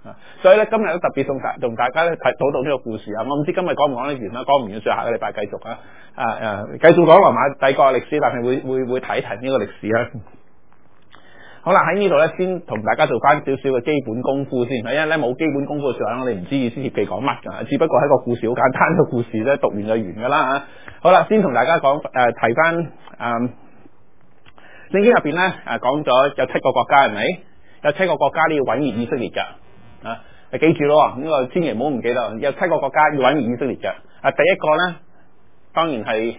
所以咧今日都特別同大家咧討論呢個故事啊。我唔知今日講唔講得完啦，講唔完，所以下個禮拜繼續啊。繼續講羅馬帝國嘅歷史，但係會睇一睇呢個歷史啊。好啦，喺呢度咧先同大家做翻少少嘅基本功夫先，因為咧冇基本功夫嘅時候，我哋唔知以斯帖記講乜㗎，只不過係個故事好簡單嘅故事咧，讀完就完㗎啦嚇。好啦，先同大家講提翻聖經入邊咧講咗有7個國家係咪？有7個國家都要毀滅以色列㗎啊！你記住咯，呢個千祈唔好唔記得，有7個國家要毀滅以色列㗎。第一個咧當然係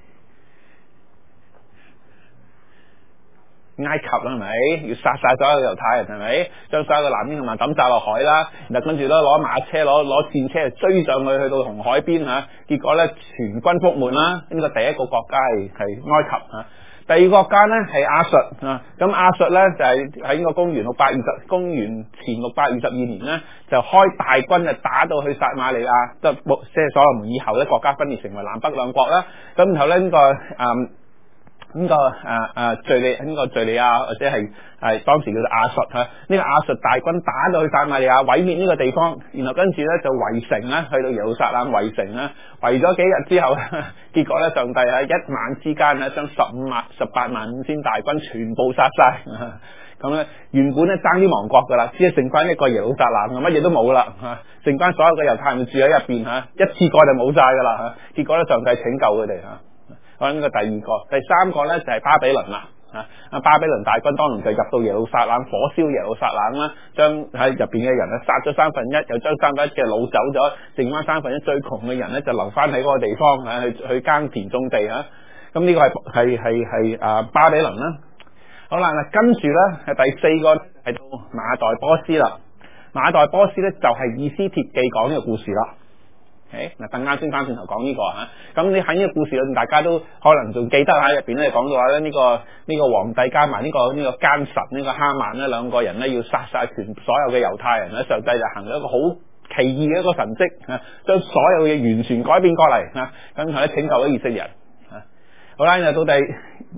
埃及啦，係咪？要殺晒所有猶太人係咪？將所有嘅男嬰同埋抌晒落海啦，然後跟住咧攞馬車攞戰車追上去到紅海邊嚇，結果咧全軍覆沒啦。呢個第一個國家係埃及嚇。第二個國家咧係亞述啊，咁亞述咧就係喺呢個公元前622年咧就開大軍就打到去撒馬利亞，即係所羅門以後咧國家分裂成為南北兩國啦。咁然後咧敘利亞或者係當時叫做亞述嚇，呢個亞述大軍打到去撒瑪利亞毀滅呢個地方，然後跟住咧就圍城啦，去到耶路撒冷圍城啦，圍咗幾日之後，結果咧上帝喺一晚之間咧將18萬5千大軍全部殺晒。咁咧原本咧爭啲亡國噶啦，只係剩翻一個耶路撒冷，乜嘢都冇啦嚇，剩翻所有嘅猶太人住喺入邊嚇，一次過就冇晒噶啦嚇，結果咧上帝拯救佢哋嚇。好，呢個第二個，第三個咧就係巴比倫啦嚇，巴比倫大軍當然就入到耶路撒冷，火燒耶路撒冷啦，將喺入邊嘅人咧殺咗1/3，又將1/3嘅擄走咗，剩翻1/3最窮嘅人咧就留翻喺嗰個地方嚇，去耕田種地嚇。咁呢個係巴比倫啦。好啦，嗱跟住咧係第4個係到馬代波斯啦。馬代波斯咧就係以斯帖記講呢個故事啦。嗱，等啱先翻轉頭講呢個嚇，咁你喺呢個故事裏面，大家都可能仲記得喺入邊咧講到話咧呢個皇帝加埋呢個奸臣呢個哈曼咧兩個人咧要殺晒全所有嘅猶太人咧，上帝就行咗一個好奇異嘅一個神蹟嚇，將所有嘢完全改變過嚟嚇，咁係咧拯救咗以色列人嚇。好啦，就到第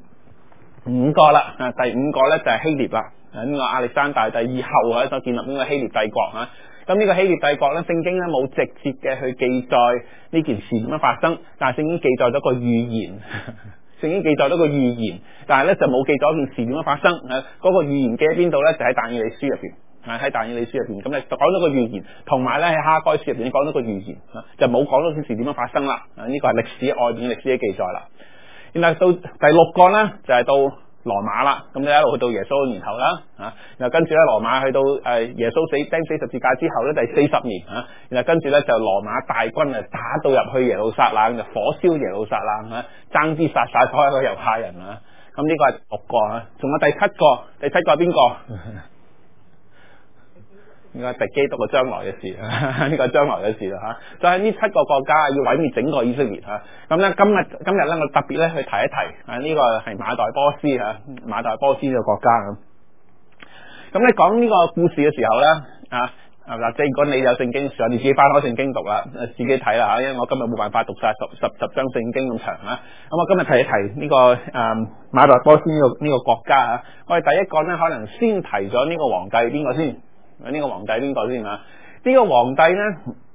5個啦，第5個咧就係希臘啦，呢個亞歷山大帝以後啊所建立呢個希臘帝國嚇。咁呢個希臘帝國咧，聖經咧冇直接嘅去記載呢件事點樣發生，但係聖經記載咗個預言，聖經記載咗個預言，但係咧就冇記載件事點樣發生。嗰個預言記喺邊度咧？就喺但以理書入邊，喺但以理書入邊，咁你講咗個預言，同埋咧喺哈該書入邊講咗個預言，就冇講到件事點樣發生啦。呢個係歷史外邊嘅歷史嘅記載啦。然後到第6個咧，就係到羅馬啦，咁你一路去到耶穌嘅年頭啦，然後跟住咧羅馬去到耶穌釘死十字架之後咧第40年，然後跟住咧就羅馬大軍打到入去耶路撒冷，就火燒耶路撒冷爭啲殺晒所有嘅猶太人啊！咁呢個係6個，仲有第7個，第7個係邊個？呢個係敵基督嘅將來嘅事，呢個係將來嘅事啦嚇。就係呢7個國家要毀滅整個以色列嚇。咁咧今日咧我特別咧去提一提呢個係馬代波斯嚇，馬代波斯呢個國家咁。咁你講呢個故事嘅時候咧嗱，即係如果你有聖經上，你自己翻開聖經讀啦，自己睇啦嚇。因為我今日冇辦法讀晒十章聖經咁長啦。咁我今日提一提呢個馬代波斯呢個國家嚇。我哋第一個咧可能先提咗呢個皇帝邊個先？呢個皇帝邊個先啊？呢個皇帝咧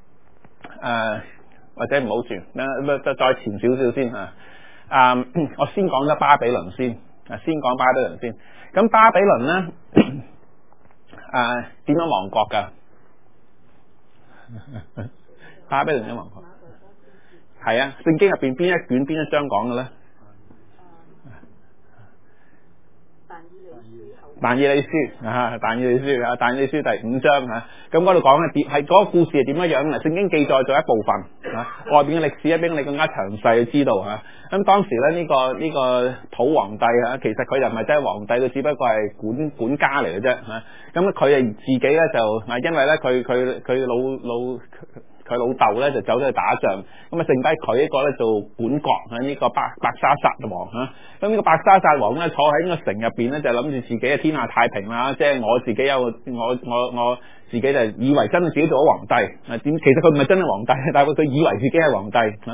或者唔好住，再前少少先嚇。我先講咗巴比倫先，先講巴比倫先。咁巴比倫咧點樣亡國㗎？巴比倫點亡國？係啊，聖經入邊邊一卷邊一章講嘅咧？但以理書啊，但以理書第5章嚇，咁嗰度講咧係嗰個故事係點樣樣咧？聖經記載咗一部分外邊嘅歷史一邊你更加詳細去知道嚇。咁當時咧呢個土皇帝其實佢就唔係真係皇帝，佢只不過係管家嚟嘅啫嚇。咁佢係自己咧就因為咧佢老豆咧就走咗去打仗，咁啊剩低佢一個咧做管國呢個伯沙撒王嚇。咁呢個伯沙撒王咧坐喺呢個城入邊咧就諗住自己嘅天下太平啦，即係我自己我自己就以為真係自己做咗皇帝。其實佢唔係真係皇帝，但係佢以為自己係皇帝嚇。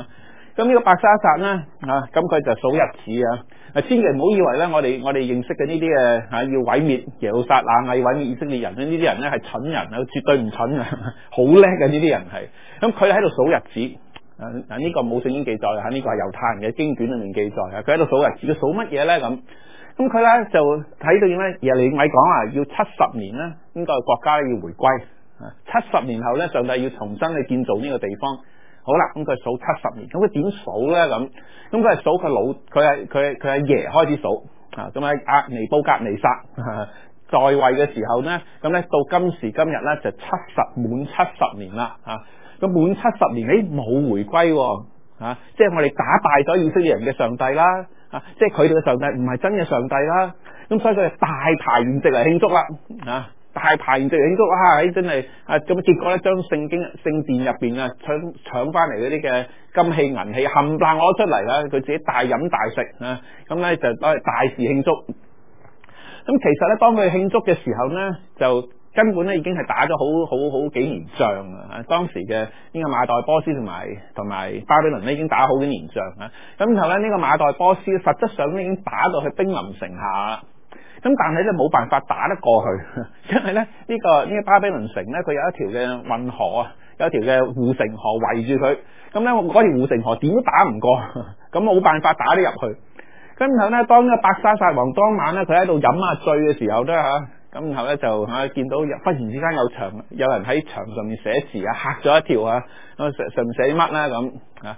咁呢個伯沙撒咧咁佢就數日子千祈唔好以為咧我哋認識嘅呢啲要毀滅耶路撒冷，要毀滅以色列人呢啲人咧係蠢人絕對唔蠢好叻嘅呢啲人係。咁佢喺度數日子呢個冇聖經記載呢個係猶太人嘅經卷裏面記載佢喺度數日子，佢數乜嘢咧咁？咁佢咧就睇到咧耶利米講要70年咧，呢個國家咧要回歸70年後咧，上帝要重新去建造呢個地方。好啦，咁佢數70年，咁佢點數咧咁？咁佢係數佢阿爺開始數咁喺尼布甲尼撒在位嘅時候咧，咁咧到今時今日咧就滿70年啦咁滿70年冇回歸即係我哋打敗咗以色列人嘅上帝啦即係佢哋嘅上帝唔係真嘅上帝啦，咁所以佢哋大排筵席嚟慶祝啦大排筵席嚟慶祝真係咁結果咧將聖殿入邊搶翻嚟嗰啲嘅金器銀器冚唪唥攞出嚟啦，佢自己大飲大食咁咧就攞嚟大肆慶祝。咁其實咧當佢慶祝嘅時候咧就根本咧已經係打咗好幾年仗當時嘅呢個馬代波斯同埋巴比倫咧已經打好幾年仗咁然後咧呢個馬代波斯實質上已經打到去兵臨城下啦。咁但係咧冇辦法打得過去，因為咧呢個巴比倫城咧佢有一條嘅運河有一條嘅護城河圍住佢，咁咧嗰條護城河點都打唔過，咁冇辦法打得入去。咁然後咧當呢個伯沙撒王當晚咧佢喺度飲醉嘅時候咧咁然後咧就見到忽然之間有人喺牆上面寫字嚇咗一跳上面寫乜咧咁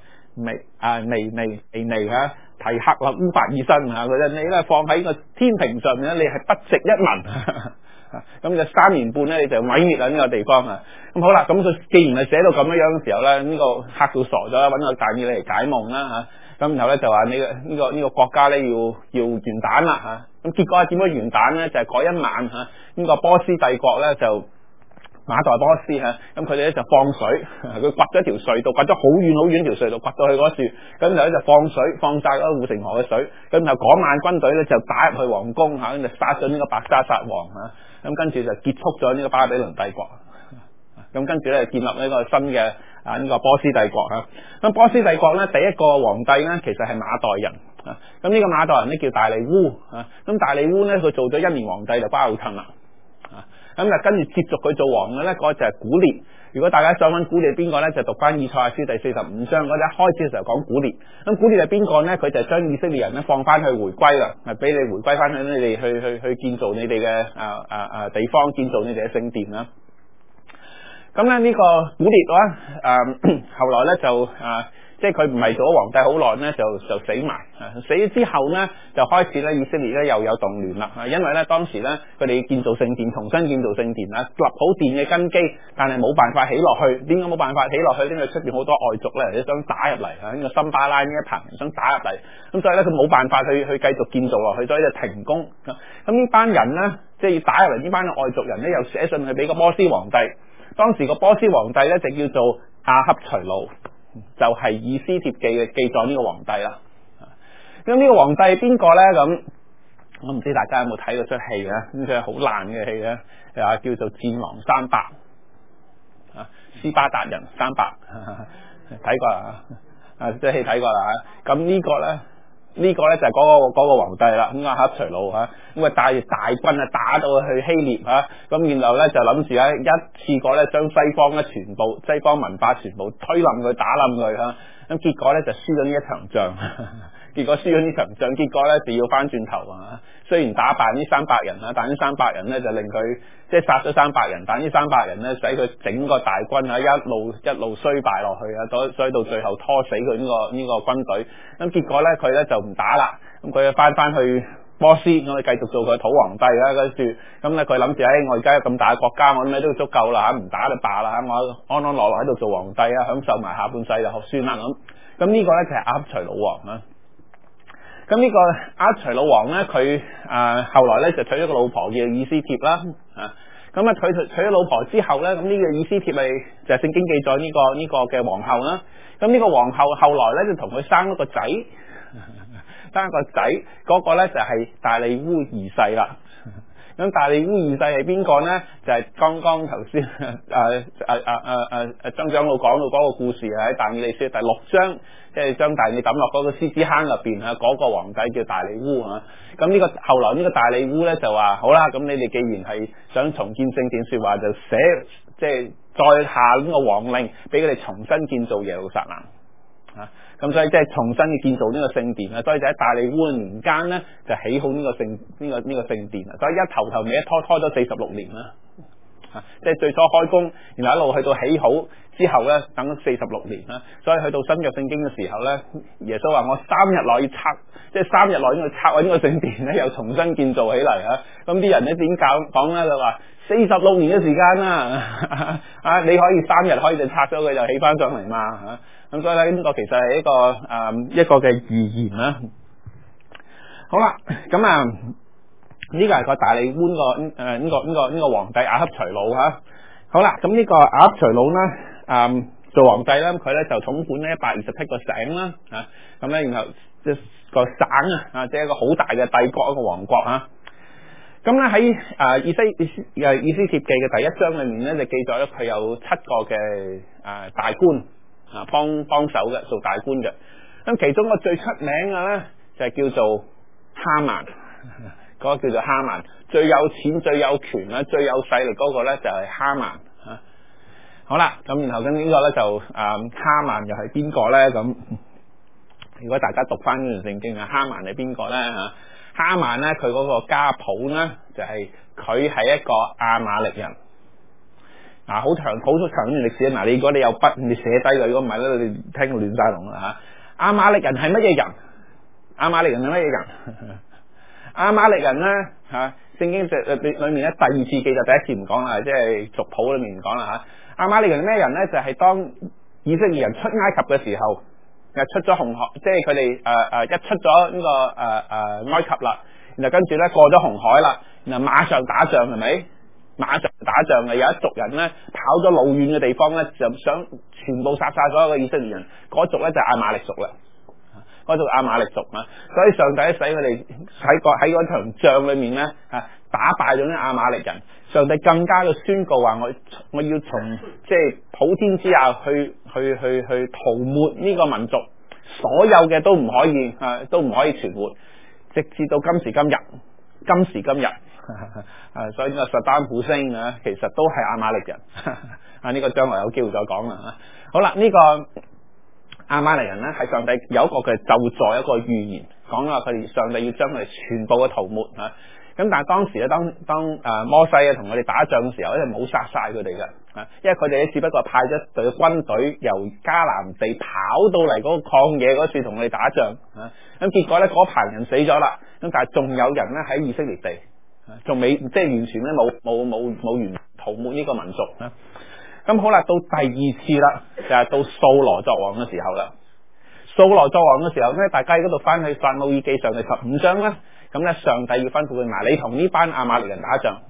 提克勒烏法爾新佢就你咧放喺個天平上面咧，你係不值一文咁就3年半咧你就毀滅啦呢個地方咁好啦，咁佢既然係寫到咁樣嘅時候咧，呢個嚇到傻咗，揾個但以理嚟解夢啦咁然後咧就話呢個國家咧要完蛋啦咁結果係點樣完蛋咧？就係嗰一晚呢個波斯帝國咧就馬代波斯咁佢哋咧就放水，佢掘咗條隧道，掘咗好遠條隧道，掘到去嗰處，咁然後咧就放水，放晒嗰護城河嘅水，咁然後嗰晚軍隊咧就打入去皇宮咁就殺咗呢個伯沙撒王咁跟住就結束咗呢個巴比倫帝國，咁跟住咧建立呢個新嘅呢個波斯帝國咁波斯帝國咧第一個皇帝咧其實係馬代人咁呢個馬代人咧叫大利烏咁大利烏咧佢做咗1年皇帝就巴魯騰啦咁就跟住接續佢做王嘅咧，嗰個就係古列。如果大家想揾古列邊個咧，就讀翻以賽亞書第45章嗰啲一開始嘅時候講古列。咁古列係邊個咧？佢就係將以色列人咧放翻去回歸啦，係俾你回歸翻去你哋去建造你哋嘅地方，建造你哋嘅聖殿啦。咁咧呢個古列後來咧就即係佢唔係做咗皇帝好耐咧，就死埋。死咗之後咧，就開始咧以色列咧又有動亂啦。因為咧當時咧佢哋建造聖殿，重新建造聖殿立好殿嘅根基，但係冇辦法起落去。點解冇辦法起落去？因為出邊好多外族咧，想打入嚟呢個森巴拉呢一棚人想打入嚟，咁所以咧佢冇辦法去繼續建造落去，所以就停工。咁呢班人咧，即係要打入嚟呢班嘅外族人咧，又寫信去俾個波斯皇帝。當時個波斯皇帝咧就叫做亞哈隨魯。就係以斯帖記嘅記載呢個皇帝啦。咁呢個皇帝係邊個咧？咁我唔知大家有冇睇過出戲啊？呢出係好爛嘅戲咧，叫做《戰狼300》斯巴達人300睇過啦即係戲睇過啦咁呢個咧就係嗰個皇帝啦。咁亞哈隨魯咁帶住大軍打到去希臘咁然後咧就諗住一次過咧將西方文化全部推冧佢，打冧佢咁結果咧就輸咗呢一場仗結果咧就要翻轉頭雖然打敗呢300人但呢300人咧就令佢即係殺咗300人，但呢300人咧使佢整個大軍一路衰敗落去所以到最後拖死佢呢個軍隊。咁結果咧佢咧就唔打啦，咁佢就翻去波斯，我哋繼續做佢土皇帝啦。跟住咁咧佢諗住我而家有咁大嘅國家，我咩都足夠啦唔打就罷啦，我安安樂樂喺度做皇帝享受埋下半世就算啦咁呢個咧就係亞哈隨魯王咁呢個亞哈隨魯王咧，佢後來咧就娶咗個老婆叫以斯帖啦咁佢娶咗老婆之後咧，咁呢個以斯帖咪就係聖經記載呢個嘅皇后啦。咁呢個皇后後來咧就同佢生咗個仔，嗰個咧就係大利烏2世啦。 咁大利烏二世係邊個咧？就係剛剛頭先張長老講到嗰個故事喺但以理書第6章，即係將大利抌落嗰個獅子坑入邊啊，嗰個皇帝叫大利烏啊。咁呢個後來呢個大利烏咧就話好啦，咁你哋既然係想重建聖殿，說話就寫即係再下呢個皇令，俾佢哋重新建造耶路撒冷啊。咁所以即係重新嘅建造呢個聖殿啊，所以就喺大利烏年間咧就起好呢個聖殿啊，所以一頭尾一拖咗46年啦，即係最初開工，然後一路去到起好之後咧，等咗46年啦。所以去到新約聖經嘅時候咧，耶穌話我3日內要拆，即係3日內要拆毀呢個聖殿咧，又重新建造起嚟啊。咁啲人咧點講咧？就話46年嘅時間啦，你可以3日可以就拆咗佢，就起翻上嚟嘛。咁所以咧呢個其實係一個嘅預言啦。好啦，咁呢個係個大利烏呢個皇帝亞哈隨魯吓。好啦，咁呢個亞哈隨魯咧做皇帝咧，佢咧就統管呢127個省啦，咁咧然後即係個省即係一個好大嘅帝國，一個王國啊。咁咧喺以斯帖記嘅第1章裏面咧，就記載咗佢有7個嘅大官幫手嘅做大官嘅。咁其中個最出名嘅咧就係叫做哈曼，嗰個叫做哈曼，最有錢最有權啦最有勢力嗰個咧就係哈曼。好啦，咁然後咁呢個咧就哈曼又係邊個咧？咁如果大家讀翻呢段聖經哈曼係邊個咧？哈曼咧佢嗰個家譜咧就係佢係一個亞瑪力人。好長段歷史啊！如果你有筆，你寫低佢，如果唔係咧，你聽到亂晒龍啦嚇。亞瑪力人係乜嘢人？亞瑪力人係乜嘢人？亞瑪力人咧聖經裏面咧第2次記載，第1次唔講啦，即係族譜裏面唔講啦嚇。亞瑪力人係咩人咧？就係當以色列人出埃及嘅時候，出咗紅海，即係佢哋一出咗呢個埃及啦，然後跟住咧過咗紅海啦，然後馬上打仗係咪？馬上打仗嘅有一族人咧跑咗老遠嘅地方咧，就想全部殺晒所有嘅以色列人，嗰族咧就係亞瑪力族啦，嗰族亞瑪力族啊。所以上帝使佢哋喺嗰場仗裏面咧打敗咗啲亞瑪力人。上帝更加嘅宣告話我要從即係普天之下去塗抹呢個民族，所有嘅都唔可以存活，直至到今時今日。所以呢個撒丹普星其實都係亞瑪力人呢個將來有機會再講啦。好啦，呢個亞瑪力人咧係上帝有一個嘅咒詛，一個預言，講話佢哋上帝要將佢哋全部嘅塗抹啊。咁但係當時咧，當摩西同佢哋打仗嘅時候咧，就冇殺晒佢哋嘅，因為佢哋咧只不過派咗隊軍隊由迦南地跑到嚟嗰個曠野嗰處同佢哋打仗咁結果咧嗰排人死咗啦，咁但係仲有人咧喺以色列地。仲未即係完全咧冇完塗抹呢個民族啦。咁好啦，到第2次啦，就係到掃羅作王嘅時候啦。掃羅作王嘅時候咧，大家喺嗰度翻去撒母耳記上第15章啦。咁咧，上帝要吩咐佢嗱，你同呢班亞瑪力人打仗，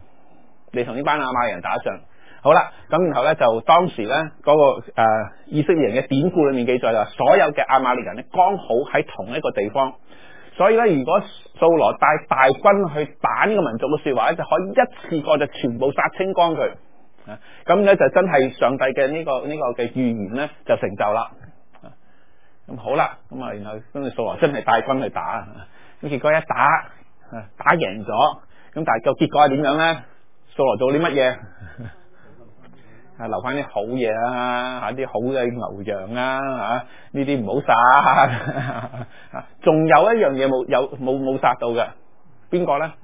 好啦，咁然後咧就當時咧嗰個以色列人嘅典故裏面記載，就所有嘅亞瑪力人咧剛好喺同一個地方。所以咧，如果掃羅帶大軍去打呢個民族嘅說話咧，就可以一次過就全部殺清光佢。咁咧就真係上帝嘅呢個嘅預言咧就成就啦。咁好啦，咁然後跟住掃羅真係帶軍去打，咁結果一打贏咗，咁但係個結果係點樣咧？掃羅做啲乜嘢？留翻啲好嘢啊，啲好嘅牛羊啊，呢啲唔好殺。仲有一樣嘢冇殺到嘅，邊個咧？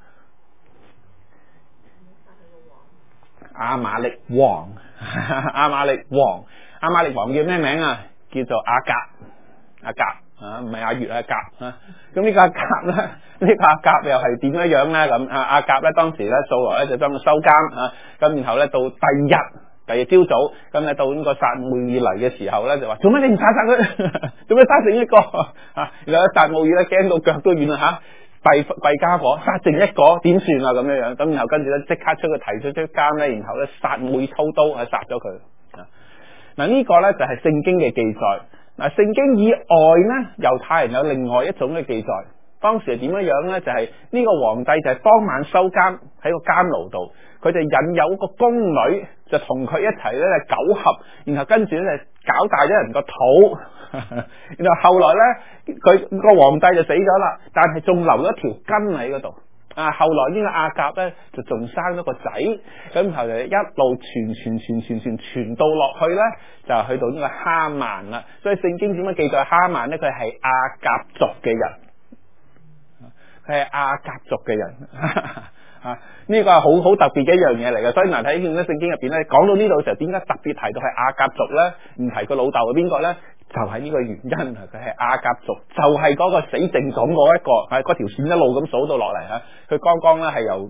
亞瑪力王，亞瑪力王叫咩名啊？叫做亞甲，唔係阿月，阿甲啊。咁呢個亞甲咧，呢個亞甲又係點樣咧？咁亞甲咧，當時咧掃羅咧就將佢收監咁然後咧到第二朝早，咁咧到呢個撒母耳嚟嘅時候咧，就話做乜你唔殺佢？做咩殺剩一個？然後撒母耳咧驚到腳都軟啦弊家伙，殺剩一個點算啊？咁樣，咁然後跟住咧即刻出佢提出監咧，然後咧撒母耳操刀殺咗佢。嗱呢個咧就係聖經嘅記載。嗱聖經以外咧，猶太人有另外一種嘅記載， 當時係點樣呢？就係呢個皇帝就係當晚收監喺個監牢度，佢就引誘個宮女就同佢一齊咧苟合，然後跟住咧就搞大咗人個肚，然後後來咧佢個皇帝就死咗啦，但係仲留咗條根喺嗰度。後來呢個亞甲咧就仲生咗個仔，咁然後就一路傳到落去咧，就去到呢個哈曼啦。所以聖經點樣記載哈曼咧？佢係亞甲族嘅人，佢係亞甲族嘅人。呢個係好特別嘅一樣嘢嚟嘅。所以嗱，睇見咧聖經入邊咧講到呢度嘅時候，點解特別提到係亞甲族咧？唔提個老豆係邊個咧？就係呢個原因，佢係亞甲族，就係嗰個死剩種嗰一個，係嗰條線一路咁數到落嚟嚇。佢剛剛咧係由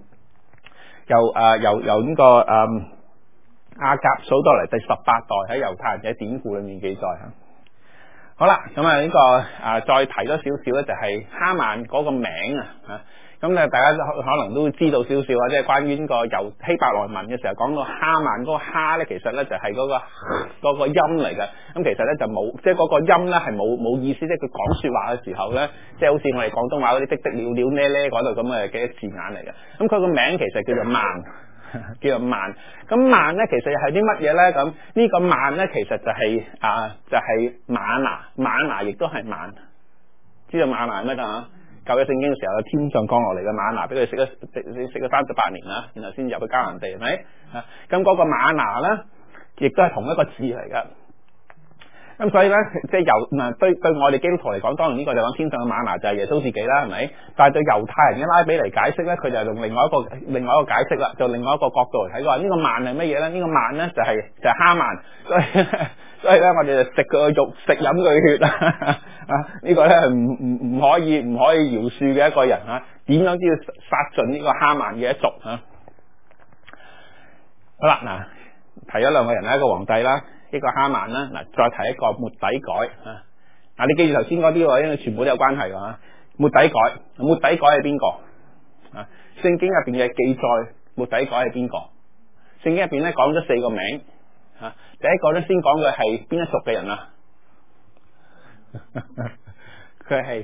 呢個亞甲數到嚟第18代，喺猶太人嘅典故裏面記載嚇。好啦，咁呢個再提多少少咧，就係哈曼嗰個名啊。咁大家可能都會知道少少啊，即係關於呢個由希伯來文嘅時候講到哈曼嗰個哈咧，其實咧就係嗰個音嚟嘅。咁其實咧就冇，即係嗰個音咧係冇意思，即係佢講說話嘅時候咧，即係好似我哋廣東話嗰啲的的了了咧咧嗰度咁嘅字眼嚟嘅。咁佢個名其實叫做曼，叫做曼。咁曼咧其實又係啲乜嘢咧？咁呢個曼咧其實就係就係瑪拿，瑪拿亦都係曼。知道瑪拿係乜啊？舊約聖經嘅時候，有天上降落嚟嘅瑪拿俾佢食咗38年啦，然後先入去迦南地，係咪？咁嗰個瑪拿咧，亦都係同一個字嚟噶。咁所以咧，即係對我哋基督徒嚟講，當然呢個就講天上嘅瑪拿就係耶穌自己啦，係咪？但係對猶太人嘅拉比嚟解釋咧，佢就用另外一個解釋啦，就另外一個角度嚟睇嘅話，呢個曼係乜嘢咧？呢個曼咧就係哈曼，所以咧我哋就食佢個肉，食飲佢血啊！呢個咧係唔可以饒恕嘅一個人啊！點樣都要殺盡呢個哈曼嘅一族啊！好啦，嗱，提咗兩個人啦，一個皇帝啦，一個哈曼啦，嗱，再提一個末底改啊！嗱，你記住頭先嗰啲喎，因為全部都有關係㗎嘛。末底改係邊個啊？聖經入邊嘅記載，末底改係邊個？聖經入邊咧講咗4個名啊！第一個咧先講佢係邊一族嘅人啊？佢係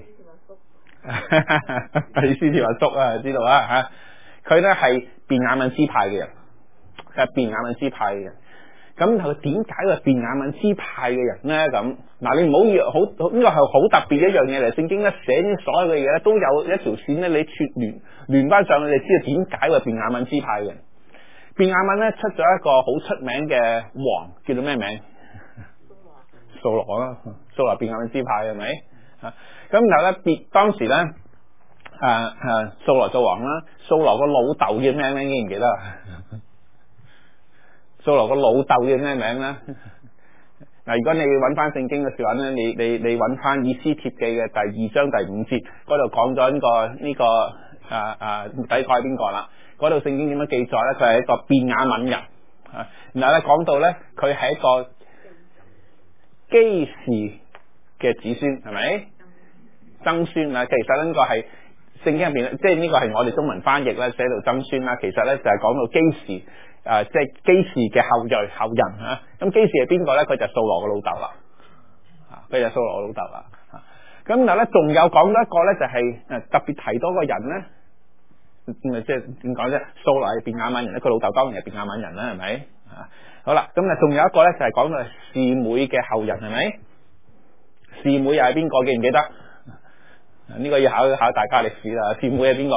以斯帖阿叔啊，知道啊吓？佢咧係便雅憫支派嘅人，佢係便雅憫支派嘅人。咁佢點解佢係便雅憫支派嘅人咧？咁嗱，你唔好以為好呢個係好特別嘅一樣嘢嚟。聖經咧寫呢所有嘅嘢咧，都有一條線咧，你串聯翻上去，你就知道點解佢係便雅憫支派嘅人。便雅憫咧出咗一個好出名嘅王，叫做咩名？掃羅啦，掃羅便雅憫支派係咪？咁然後咧，當時咧，掃羅做王啦。掃羅個老豆叫咩名？記唔記得？掃羅個老豆叫咩名咧？嗱，如果你揾翻聖經嘅時候咧，你揾翻以斯帖記嘅第2章第5節嗰度講咗呢個末底改係邊個啦？嗰度聖經點樣記載咧？佢係一個便雅憫人啊。然後咧講到咧，佢係一個基士嘅子孫，係咪？曾孫啊，其實呢個係聖經入邊，即係呢個係我哋中文翻譯咧寫到曾孫啦。其實咧就係講到基士，即係基士嘅後人吓。咁基士係邊個咧？佢就係掃羅嘅老豆啦，佢就係掃羅嘅老豆啦。咁然後咧仲有講多一個咧，就係特別提多個人咧，即係點講啫？掃羅係便雅憫人咧，佢老豆當然係便雅憫人啦，係咪？好啦，咁仲有一個咧，就係講到係示每嘅後人，係咪？示每又係邊個？記唔記得？呢個要考大家歷史啦。示每係邊個？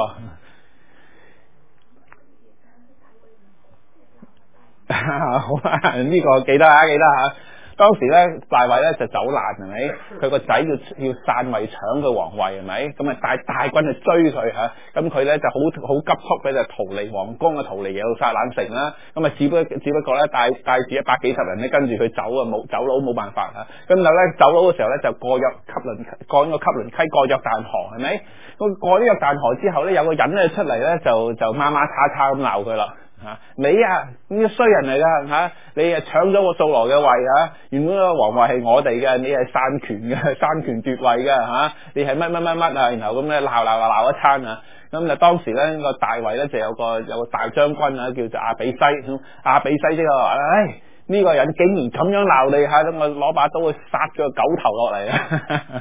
好啊，呢個記得吓。當時咧，大衛咧就走難，係咪？佢個仔要篡位搶佢皇位，係咪？咁啊帶大軍去追佢吓，咁佢咧就好急速咧就逃離皇宮啊，逃離耶路撒冷城啦。咁啊只不過咧帶住100幾十人咧跟住佢走啊，走佬冇辦法啊。咁就咧走佬嘅時候咧就過咗個汲淪溪，過約旦河，係咪？過咗約旦河之後咧，有個人咧出嚟咧就罵罵叉叉咁鬧佢啦。你啊，呢個衰人嚟噶吓！你搶咗個掃羅嘅位啊！原本個皇位係我哋嘅，你係篡權奪位嘅吓！你係乜啊！然後咁咧鬧一餐啊！咁就當時咧個大衛咧就有個大將軍啊，叫做亞比篩。亞比篩即係話呢個人竟然咁樣鬧你吓，咁我攞把刀去殺咗個狗頭落嚟啊！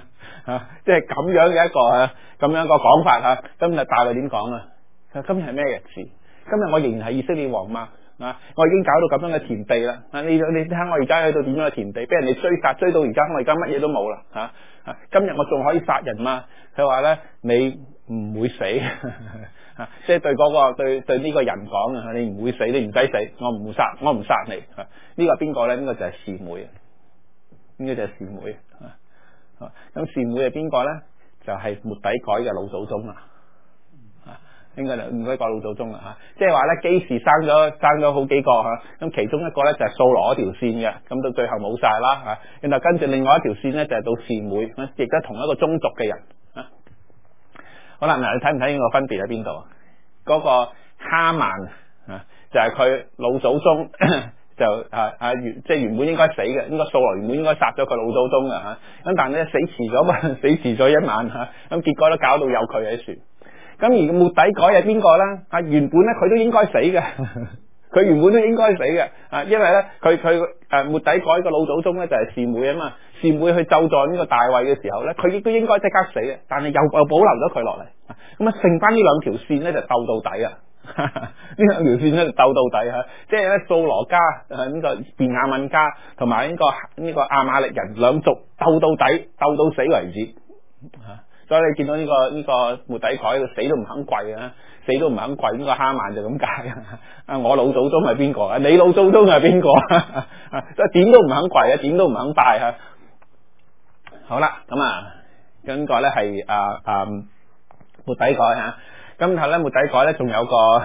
即係咁樣嘅一個咁樣個講法吓。今日大衛點講啊？佢話今日係咩日子？今日我仍然係以色列王嘛？我已經搞到咁樣嘅田地啦。你睇下我而家喺度點樣嘅田地，俾人哋追殺追到而家，我而家乜嘢都冇啦吓。今日我仲可以殺人嘛？佢話咧，你唔會死，即係對嗰個對呢個人講啊，你唔會死，你唔使死，我唔殺你。呢個邊個咧？呢個就係示每，呢個就係示每。咁示每係邊個咧？就係末底改嘅老祖宗啦。應該就唔該個老祖宗啦吓，即係話咧基士生咗好幾個吓，咁其中一個咧就係掃羅嗰條線嘅，咁到最後冇晒啦吓，然後跟住另外一條線咧就係到示每，亦都係同一個宗族嘅人啊。好啦，嗱你睇唔睇呢個分別喺邊度啊？嗰個哈曼啊，就係佢老祖宗就即係原本應該死嘅，應該掃羅原本應該殺咗佢老祖宗嘅吓，咁但係咧死遲咗一晚吓，咁結果都搞到有佢喺船。咁而末底改係邊個咧？原本咧佢都應該死嘅，佢原本都應該死嘅，因為咧佢末底改個老祖宗咧就係示每啊嘛，示每去咒詛呢個大衛嘅時候咧，佢亦都應該即刻死嘅，但係又保留咗佢落嚟，咁啊剩翻呢兩條線咧就鬥到底啊，呢兩條線咧就鬥到底吓，即係咧掃羅家呢個便雅憫家同埋呢個亞瑪力人兩族鬥到底，鬥到死為止。所以你見到呢個末底改佢死都唔肯跪啊，死都唔肯跪，呢個哈曼就咁解啊！我老祖宗係邊個啊？你老祖宗係邊個啊？所以點都唔肯跪啊，點都唔肯拜啊！好啦，咁呢個咧係末底改吓，咁後咧末底改咧仲有個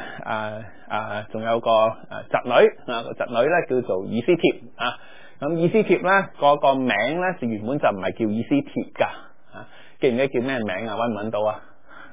侄女啊，個侄女咧叫做以斯帖啊，咁以斯帖咧個名咧就原本就唔係叫以斯帖噶。記唔記得叫咩名啊？搵唔搵到啊？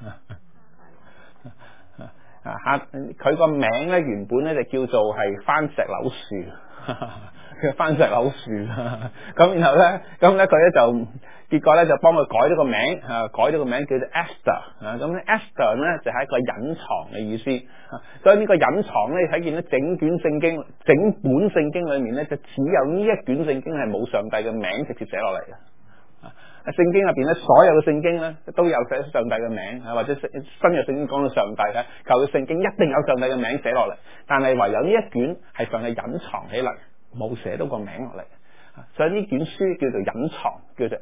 佢個名咧原本咧就叫做係番石榴樹，番石榴樹。咁然後咧，咁咧佢咧就結果咧就幫佢改咗個名，改咗個名叫做 Esther。咁咧 Esther 咧就係一個隱藏嘅意思。所以呢個隱藏咧，睇見咧整本聖經裏面咧，就只有呢一卷聖經係冇上帝嘅名直接寫落嚟嘅。聖經入邊咧，所有嘅聖經咧都有寫上帝嘅名，或者新約聖經講到上帝咧，舊約聖經一定有上帝嘅名寫落嚟，但係唯有呢一卷係上帝隱藏起嚟，冇寫到個名落嚟，所以呢卷書叫做隱藏，叫做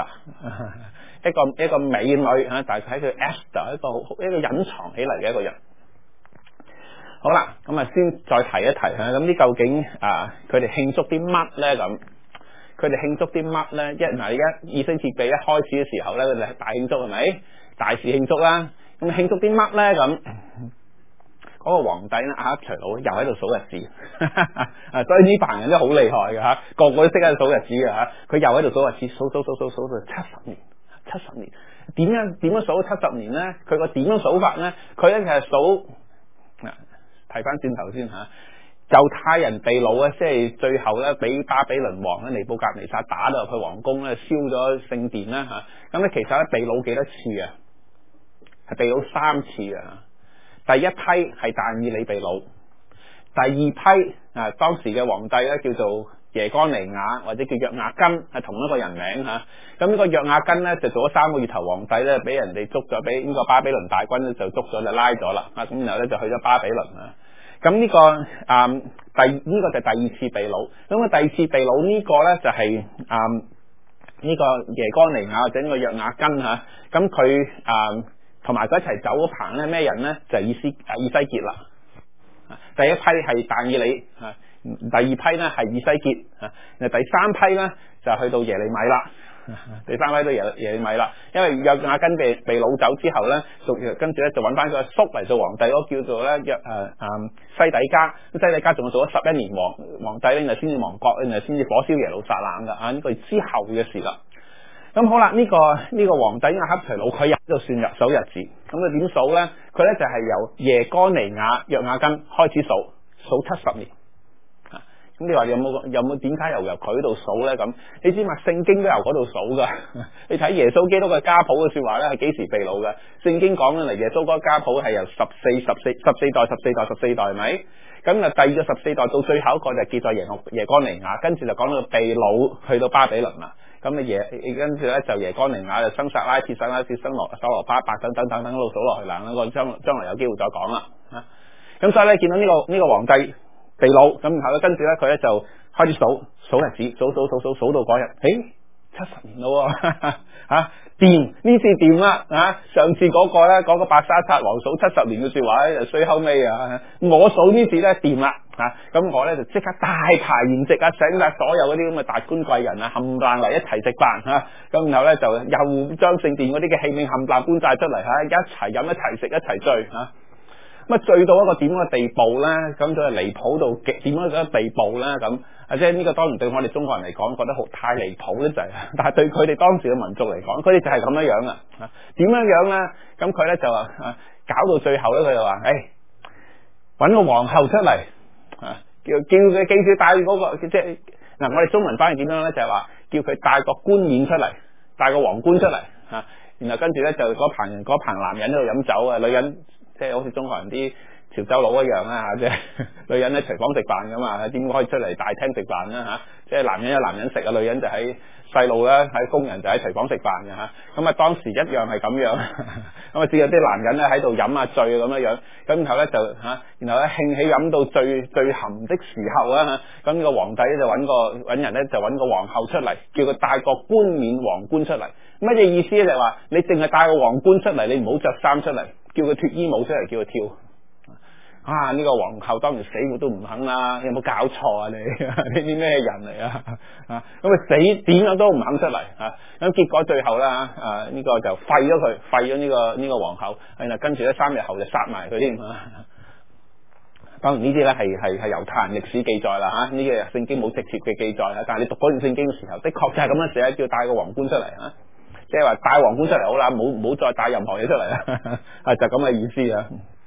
Esther， 一個美女吓，但係睇佢 Esther 一個隱藏起嚟嘅一個人。好啦，咁先再提一提吓，咁呢究竟佢哋慶祝啲乜咧咁？佢哋慶祝啲乜咧？而家以西結記一開始嘅時候咧，佢哋大慶祝係咪？大事慶祝啦。咁慶祝啲乜咧？咁嗰個皇帝咧，亞哈隨魯又喺度數日子，所以呢班人都好厲害嘅吓，個個都識得數日子嘅吓。佢又喺度數日子，數到70年。點樣數到70年咧？佢個點樣數法咧？佢咧就係數提翻轉頭先吓。猶太人被擄咧，即係最後咧，俾巴比倫王咧尼布甲尼撒打到入去皇宮咧，燒咗聖殿啦吓。咁咧其實咧被擄幾多次啊？係被擄3次啊。第一批係但以理被擄，第二批當時嘅皇帝咧叫做耶哥尼雅或者叫約雅斤，係同一個人名吓。咁呢個約雅斤咧就做咗3個月頭皇帝咧，俾人哋捉咗，俾呢個巴比倫大軍咧就捉咗就拉咗啦。咁然後咧就去咗巴比倫啊。咁呢個呢個就第二次被擄，咁第二次被擄呢個咧就係呢個耶哥尼雅或者呢個約雅斤吓，咁佢同埋佢一齊走嗰棚咧咩人咧就係以西結啦。第一批係但以理，第二批咧係以西結，第三批咧就去到耶利米啦。第三批都耶利米啦，因為約雅斤被擄走之後咧，跟住咧就揾翻佢阿叔嚟做皇帝，嗰個叫做咧西底家。咁西底家仲做咗11年皇帝咧，就先至亡國，然後先至火燒耶路撒冷噶。呢個之後嘅事啦。咁好啦，呢個皇帝亞哈隨魯佢又喺度算數日子。咁佢點數咧？佢咧就係由耶哥尼雅約雅斤開始數70年。 咁你話有冇點解又由佢度數咧？咁你知嘛？聖經都由嗰度數噶。你睇耶穌基督嘅家譜嘅說話咧，係幾時被擄嘅？聖經講緊嚟，耶穌嗰個家譜係由十四代，係咪？咁啊，第二個14代到最後一個就記載耶哥尼雅，跟住就講到被擄去到巴比倫啦。咁啊跟住咧就耶哥尼雅就生撒拉鐵、生所羅巴伯等等一路數落去啦。我將來有機會再講啦。咁所以咧見到呢個皇帝被擄，咁然後咧跟住咧佢咧就開始數日子，數到嗰日，70年咯喎，掂呢次掂啦，上次嗰個咧嗰個伯沙撒王數70年嘅說話咧就衰後尾啊，我數呢次咧掂啦，咁我咧就即刻大排筵席啊，請晒所有嗰啲咁嘅達官貴人啊，冚唪唥嚟一齊食飯，咁然後咧就又將聖殿嗰啲嘅器皿冚唪唥搬晒出嚟，一齊飲一齊食一齊醉咁啊醉到一個點樣嘅地步咧，咁就係離譜到點樣嘅地步咧，咁即係呢個當然對我哋中國人嚟講覺得太離譜咧就係，但係對佢哋當時嘅民族嚟講，佢哋就係咁樣啊，點樣咧？咁佢咧就話搞到最後咧，佢就話，搵個皇后出嚟，叫佢記住帶嗰個，即係嗱，我哋中文翻譯點樣咧？就係話叫佢帶個冠冕出嚟，帶個皇冠出嚟，然後跟住咧就嗰棚男人喺度飲酒啊，女人。即係好似中國人啲潮州佬一樣啦，即係女人咧廚房食飯噶嘛，點可以出嚟大廳食飯啦？即係男人有男人食啊，女人就喺細路啦，喺工人就喺廚房食飯嘅嚇。咁啊當時一樣係咁樣，咁啊只有啲男人咧喺度飲醉咁樣，咁然後咧就然後咧興起飲到最含的時候啊，咁個皇帝咧就揾人咧就揾個皇后出嚟，叫佢帶個冠冕皇冠出嚟。乜嘢意思咧？就係話你淨係帶個皇冠出嚟，你唔好着衫出嚟。叫佢脫衣舞出嚟，叫佢跳。呢個皇后當然死活都唔肯啦，有冇搞錯啊你？你啲咩人嚟啊？咁佢死點樣都唔肯出嚟咁結果最後啦呢個就廢咗呢個皇后，然後跟住咧3日後就殺埋佢添。當然呢啲咧係猶太人歷史記載啦呢個聖經冇直接嘅記載但係你讀嗰段聖經嘅時候，的確就係咁樣寫，叫帶個皇冠出嚟即係話帶皇冠出嚟好啦，唔好再帶任何嘢出嚟啦，就咁嘅意思啊。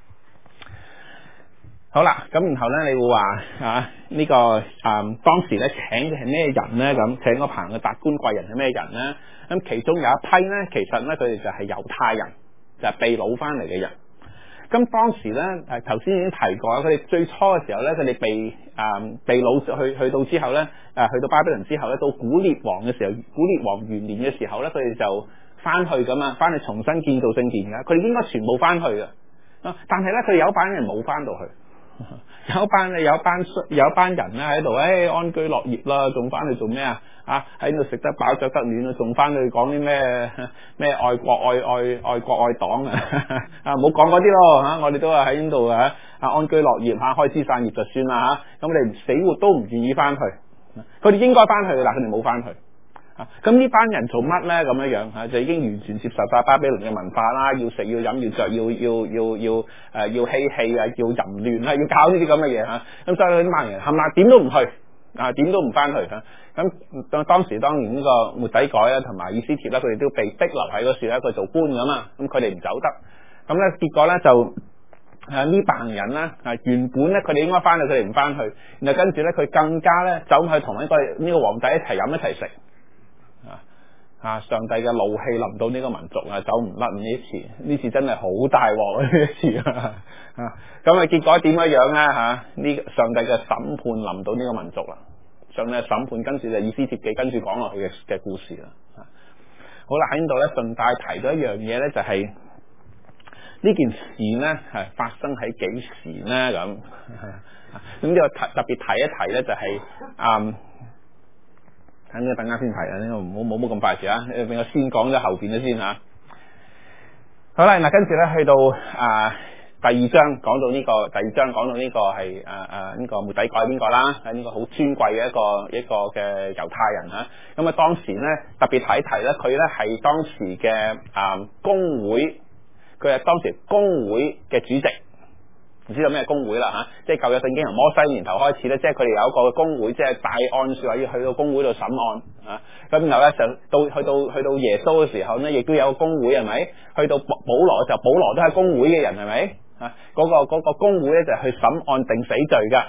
好啦，咁然後咧，你會話呢個當時咧請嘅係咩人咧？咁請嗰棚嘅達官貴人係咩人咧？咁其中有一批咧，其實咧佢哋就係猶太人，就係被擄翻嚟嘅人。咁當時咧頭先已經提過，佢哋最初嘅時候咧，佢哋被擄去到之後咧，去到巴比倫之後咧，到古列王嘅時候，古列王元年嘅時候咧，佢哋就翻去噶嘛，翻去重新建造聖殿噶，佢哋應該全部翻去嘅，但係咧佢有一班人冇翻到去。有一班人咧喺度，安居樂業啦，仲翻去做咩啊？喺度食得飽着得暖啊，仲翻去講啲咩愛國愛黨啊？唔好講嗰啲咯我哋都係喺呢度安居樂業開枝散葉就算啦咁你死活都唔願意翻去，佢哋應該翻去，但佢哋冇翻去。咁呢班人做乜咧？咁樣就已經完全接受晒巴比倫嘅文化啦，要食要飲要着要嬉戲啊，要淫亂啊，要搞呢啲咁嘅嘢咁所以呢班人冚唪唥點都唔去點都唔翻去咁當時當然呢個末底改啦同埋以斯帖啦，佢哋都被逼留喺嗰處咧，佢做官噶嘛，咁佢哋唔走得，咁咧結果咧就呢班人咧原本咧佢哋應該翻去，佢哋唔翻去，然後跟住咧佢更加咧走去同呢個皇帝一齊飲一齊食。上帝嘅怒氣臨到呢個民族走唔甩呢次真係好大鑊呢一次咁結果點樣咧呢上帝嘅審判臨到呢個民族啦，上帝嘅審判跟住就以斯帖記跟住講落去嘅故事啦好啦，喺呢度咧順帶提咗一樣嘢咧，就係呢件事咧係發生喺幾時咧咁呢個特別提一提咧就係等間先提呢個冇咁快住俾我先講咗後邊嘅先好啦，嗱跟住咧去到第二章講到呢個係呢個末底改邊個啦，係呢個好尊貴嘅一個嘅猶太人咁當時咧特別提一提咧，佢咧係當時嘅公會，佢係當時公會嘅主席。唔知道咩公會啦即係舊約聖經由摩西年頭開始咧，即係佢哋有一個公會，即係大案說話要去到公會度審案咁然後咧就去到耶穌嘅時候咧，亦都有個公會係咪？去到保羅就保羅都係公會嘅人係咪？嗰個公會咧就去審案定死罪噶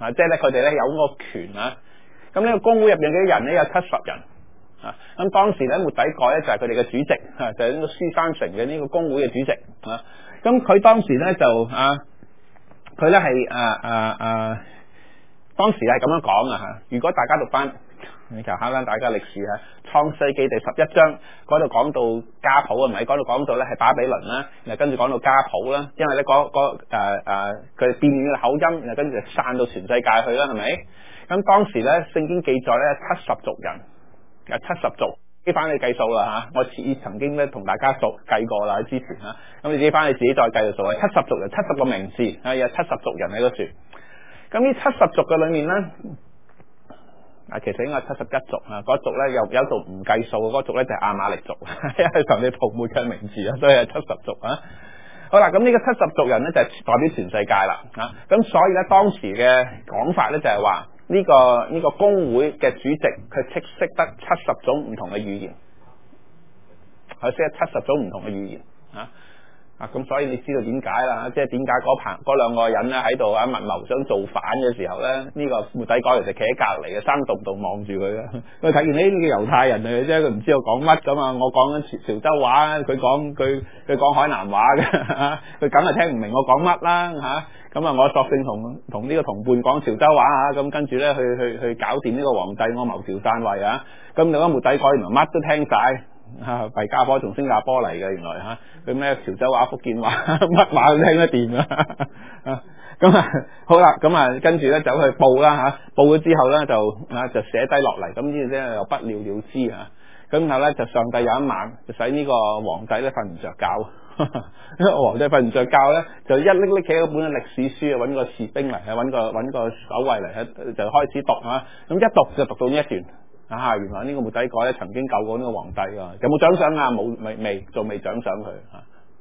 即係咧佢哋咧有嗰個權啊。咁呢個公會入邊嘅人咧有70人啊。咁當時咧末底改咧就係佢哋嘅主席啊，就係呢個書珊城嘅呢個公會嘅主席啊。咁佢當時咧就佢咧係當時係咁樣講啊嚇。如果大家讀翻，你就考翻大家歷史啊，創世記第11章嗰度講到家譜啊，唔係嗰度講到咧係巴比倫啦，然後跟住講到家譜啦，因為咧佢哋變嘅口音，然後跟住就散到全世界去啦，係咪？咁當時咧聖經記載咧70族人，有70族，記翻你計數啦嚇。我曾經咧同大家計過啦，之前嚇，咁你自己翻你自己再計數啊。70族人，70個名字啊，有70族人喺嗰處。咁呢70族嘅裏面咧，其實應該係71族啊。嗰族咧有族唔計數嘅，嗰族咧就係亞瑪力族，因為上帝塗抹嘅名字啊，所以係70族啊。好啦，咁呢個70族人咧就係代表全世界啦啊。咁所以咧當時嘅講法咧就係話呢個公會嘅主席佢識得70種唔同嘅語言，佢識得70種唔同嘅語言啊。咁所以你知道點解啦？即係點解嗰兩個人咧喺度密謀想造反嘅時候咧，呢個末底改其實企喺隔離嘅，生動動望住佢嘅。佢睇見呢個猶太人嚟嘅啫，佢唔知我講乜㗎嘛。我講緊潮州話，佢講海南話嘅，佢梗係聽唔明我講乜啦嚇。咁我索性同呢個同伴講潮州話嚇，咁跟住咧去搞掂呢個皇帝，我謀朝篡位啊。咁你講末底改原來乜都聽晒。弊家伙從新加坡嚟嘅，原來嚇佢咩潮州話、福建話乜話都聽得掂啊！咁好啦，咁跟住咧走去報啦嚇，報咗之後咧就寫低落嚟，咁呢啲咧又不了了之嚇。咁然後咧就上帝有一晚就使呢個皇帝咧瞓唔着覺，因為皇帝瞓唔着覺咧就拎起嗰本歷史書啊，揾個士兵嚟，揾個守衛嚟，就開始讀啊。咁一讀就讀到呢一段。原來呢個末底改咧曾經救過呢個皇帝啊！有冇獎賞啊？冇，仲未獎賞佢啊！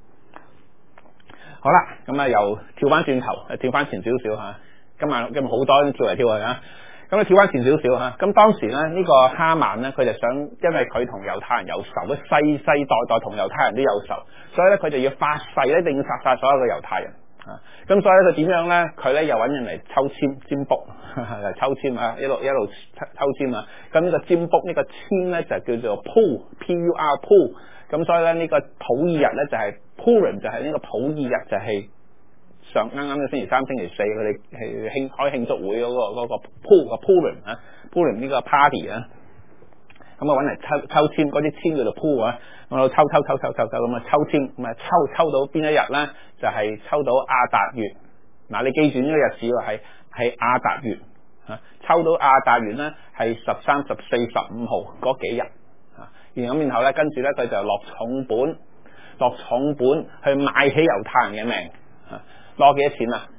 好啦，咁又跳翻轉頭，跳翻前少少嚇。今日好多跳嚟跳去啊！咁跳翻前少少嚇。咁當時咧呢個哈曼咧，佢就想，因為佢同猶太人有仇，佢世世代代同猶太人都有仇，所以咧佢就要發誓一定要殺晒所有嘅猶太人。咁所以咧佢點樣咧？佢咧又揾人嚟抽籤占卜嚟抽籤啊，一路抽籤啊。咁呢個占卜呢個籤咧就叫做 Pur Pur。咁所以咧呢個普爾日咧就係 Purim， 就係呢個普爾日，就係啱啱嘅星期3、星期4佢哋係開慶祝會嗰個 Purim 啊 ，Purim 呢個 party 啊。咁揾嚟抽籤，嗰啲籤叫做 Pur 啊。我抽咁抽籤，咁抽到邊一日咧？就係抽到亞達月。嗱，你記住呢個日子喎，係亞達月啊。抽到亞達月咧係13、14、15號嗰幾日啊。然後咧跟住咧佢就落重本去買起猶太人嘅命啊。攞幾多錢啊？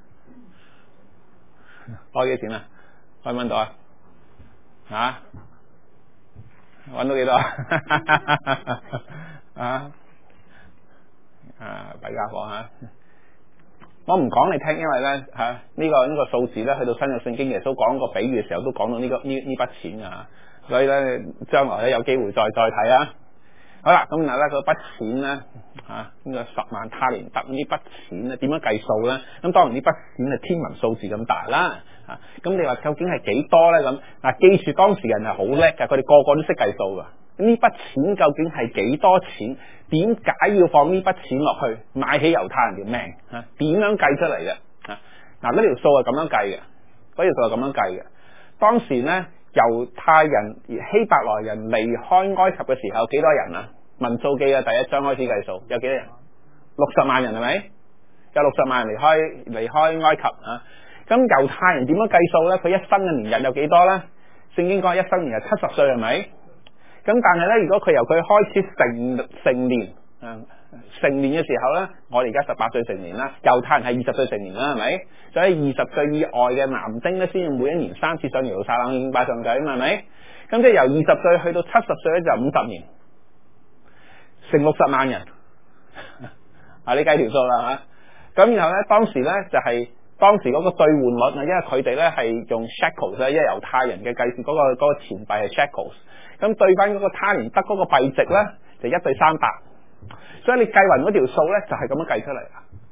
攞幾多錢啊？可以揾到啊？嚇？揾到幾多弊家伙嚇！我唔講你聽，因為咧呢個數字咧去到新約聖經耶穌講個比喻嘅時候都講到呢筆錢㗎，所以咧將來咧有機會再睇啊！好啦，咁然後咧嗰筆錢咧呢個10萬他連得呢筆錢咧點樣計數咧？咁當然呢筆錢係天文數字咁大啦，咁你話究竟係幾多咧？咁記住當時人係好叻㗎，佢哋個個都識計數㗎。呢筆錢究竟係幾多錢？點解要放呢筆錢落去買起猶太人條命？點樣計出嚟嘅？嗰條數係咁樣計嘅。當時咧猶太人希伯來人離開埃及嘅時候幾多人啊？民數記嘅第1章開始計數，有幾多人？60萬人係咪？有60萬人離開埃及啊！咁猶太人點樣計數咧？佢一生嘅年日有幾多咧？聖經講一生年日70歲係咪？咁但係咧，如果佢由佢開始成年嘅時候咧，我哋而家18歲成年啦，猶太人係20歲成年啦，係咪？所以20歲以外嘅男丁咧，先至每一年3次上耶路撒冷敬拜上帝啊嘛，係咪？咁即係由20歲去到70歲咧，就50年，成60萬人。你計條數啦嚇。咁然後咧，當時咧就係當時嗰個兌換率啊，因為佢哋咧係用 shekels 因為猶太人嘅計算嗰個錢幣係 shekels。咁對翻嗰個他連得嗰個幣值咧，就1對300，所以你計勻嗰條數咧就係咁樣計出嚟啦。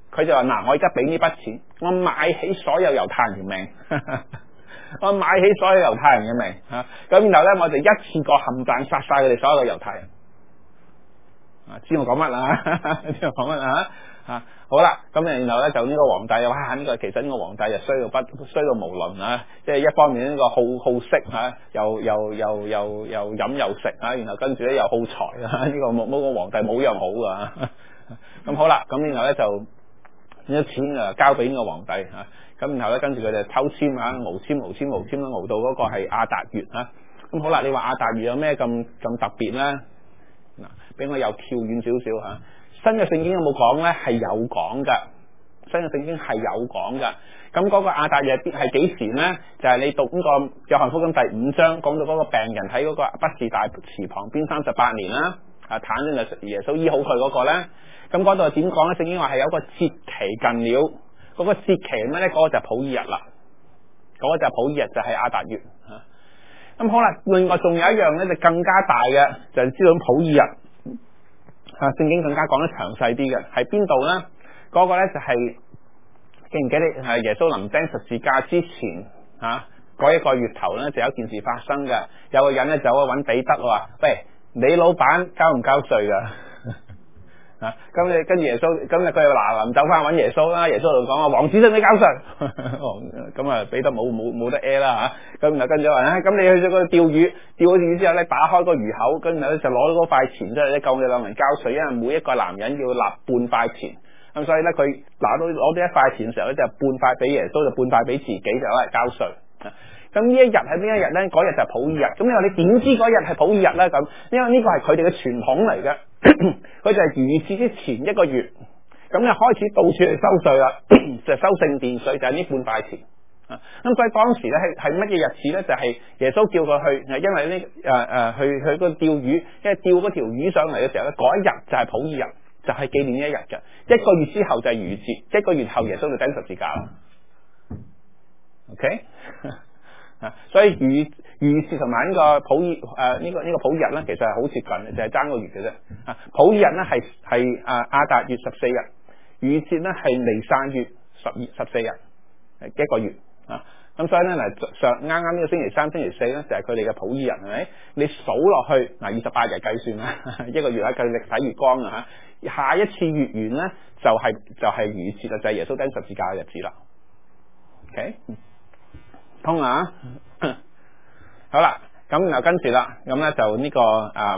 佢就話嗱，我而家俾呢筆錢，我買起所有猶太人嘅命，我買起所有猶太人嘅命吓，咁然後咧我就一次過冚唪唥殺晒佢哋所有嘅猶太人。知我講乜啦？知我講乜啊？好啦，咁然後咧就呢個皇帝哇，呢個其實呢個皇帝就衰到無倫啊！即係一方面呢個好色吓，又飲又食啊，然後跟住咧又好財啊，呢個冇個皇帝冇樣好噶。咁好啦，咁然後咧就呢啲錢啊交俾呢個皇帝吓，咁然後咧跟住佢就抽籤啊，無籤都熬到嗰個係亞達月啊。咁好啦，你話亞達月有咩咁特別咧？嗱，俾我又跳遠少少吓。新嘅聖經有冇講咧？係有講噶，新嘅聖經係有講噶。咁嗰個亞達月係幾時咧？就係你讀呢個約翰福音第5章講到嗰個病人喺嗰個畢士大池旁邊38年啦，癱咗就耶穌醫好佢嗰個咧。咁嗰度點講咧？聖經話係有個節期近了，嗰個節期係咩咧？嗰個就係普珥日啦，嗰個就係普珥日，就係亞達月吓。咁好啦，另外仲有一樣咧，就更加大嘅，就係知道普珥日。聖經更加講得詳細啲嘅，係邊度咧？嗰個咧就係記唔記得係耶穌臨釘十字架之前嗰一個月頭咧，就有一件事發生嘅。有個人咧走去揾彼得話：喂，你老闆交唔交稅噶？咁你跟住耶穌，咁佢就嗱走翻揾耶穌啦。耶穌就講話：王子使唔使交稅？咁啊，彼得冇得 A 啦吓。咁然後跟住話：咁你去咗嗰度釣魚，釣咗魚之後咧，打開個魚口，跟住咧就攞咗嗰塊錢出嚟咧，夠你兩人交稅。因為每一個男人要納半塊錢，咁所以咧佢攞到一塊錢嘅時候咧，就半塊俾耶穌，就半塊俾自己，就攞嚟交稅。咁呢一日係邊一日咧？嗰日就係普珥日。咁你話你點知嗰日係普珥日咧？咁因為呢個係佢哋嘅傳統嚟嘅，佢就係逾越節之前一個月，咁就開始到處嚟收稅啦，就收聖殿稅，就係呢半塊錢。咁所以當時咧係乜嘢日子咧？就係耶穌叫佢去，因為呢去嗰個釣魚，因為釣嗰條魚上嚟嘅時候咧，嗰一日就係普珥日，就係紀念一日嘅。一個月之後就係逾越節，一個月後耶穌就釘十字架啦。OK。所以逾越節同埋呢個普爾呢個普爾日咧，其實係好接近嘅，就係爭個月嘅啫。普爾日咧係亞達月14日，逾越節咧係尼散月14日，一個月啊。咁所以咧嗱，啱啱呢個星期3、星期4咧就係佢哋嘅普爾日，係咪？你數落去28日計算啦，一個月計歷睇月光啊吓。下一次月圓咧就係逾越節啦，就係耶穌釘十字架嘅日子啦。OK。通啊，好啦，咁然後跟住啦，咁咧就呢個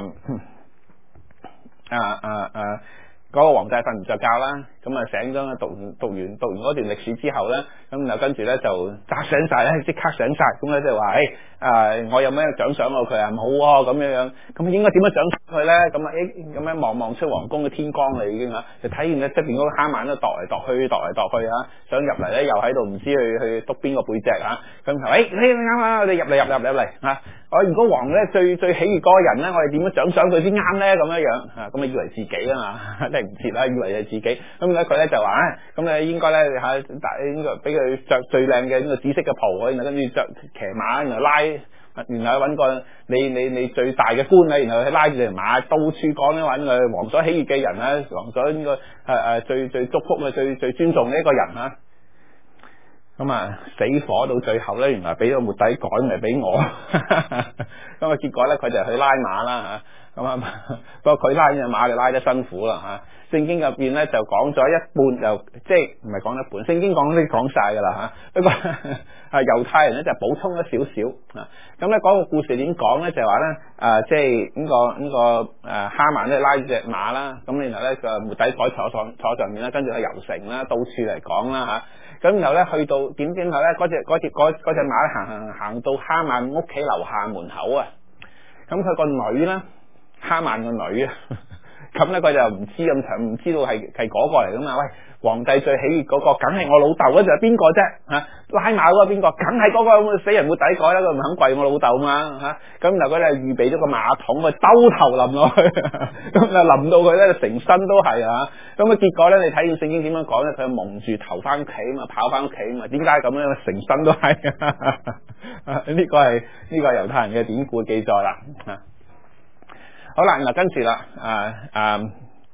嗰個皇帝瞓唔着覺啦，咁啊醒咗，讀完嗰段歷史之後咧，咁然後跟住咧就扎醒晒咧，即刻醒晒，咁咧就話我有咩獎賞我佢啊？唔好喎，咁樣，咁應該點樣獎賞佢咧？咁樣望出皇宮嘅天光啦已經啊，就睇見咧側邊嗰個哈曼都踱嚟踱去想入嚟咧，又喺度唔知去督邊個背脊啊，咁你啱啊，我哋入嚟吓，我如果王咧最喜悅嗰個人咧，我哋點樣獎賞佢先啱咧？咁樣咁你以為自己啊嘛，真係唔切啦，以為係自己，咁咧佢咧就話咁你應該咧應該俾佢着最靚嘅呢個紫色嘅袍，然後跟住着騎馬，然後拉，然後揾個你最大嘅官咧，然後去拉住條馬，到處講咧揾佢王所喜悅嘅人啊，王所呢個最祝福嘅最尊重嘅一個人啊。咁啊死火到最後咧，原來俾個末底改嚟俾我，咁啊結果咧佢就去拉馬啦吓，咁不過佢拉隻馬就拉得辛苦啦吓。聖經入邊咧就講咗一半，就即係唔係講一半，聖經講晒噶啦吓。不過猶太人咧就補充咗少少啊。咁咧嗰個故事點講咧？就係話咧即係呢個哈曼咧拉住隻馬啦，咁然後咧個末底改坐上面啦，跟住去遊城啦，到處嚟講啦吓。咁然後咧去到點知後咧嗰隻馬行到哈曼屋企樓下門口啊，咁佢個女咧哈曼個女啊，咁咧佢就唔知咁長，唔知道係嗰個嚟噶嘛？喂，皇帝最喜悅嗰個，梗係我老豆嗰，就係邊個啫？拉馬嗰個邊個？梗係嗰個死人末底改啦，佢唔肯跪我老豆嘛吓。咁然後佢哋預備咗個馬桶，佢兜頭淋落去，咁就淋到佢咧成身都係啊！咁結果咧，你睇見聖經點樣講咧？佢蒙住頭翻屋企嘛，跑翻屋企嘛？點解咁樣？成身都係呢個係猶太人嘅典故記載啦。好啦，嗱跟住啦，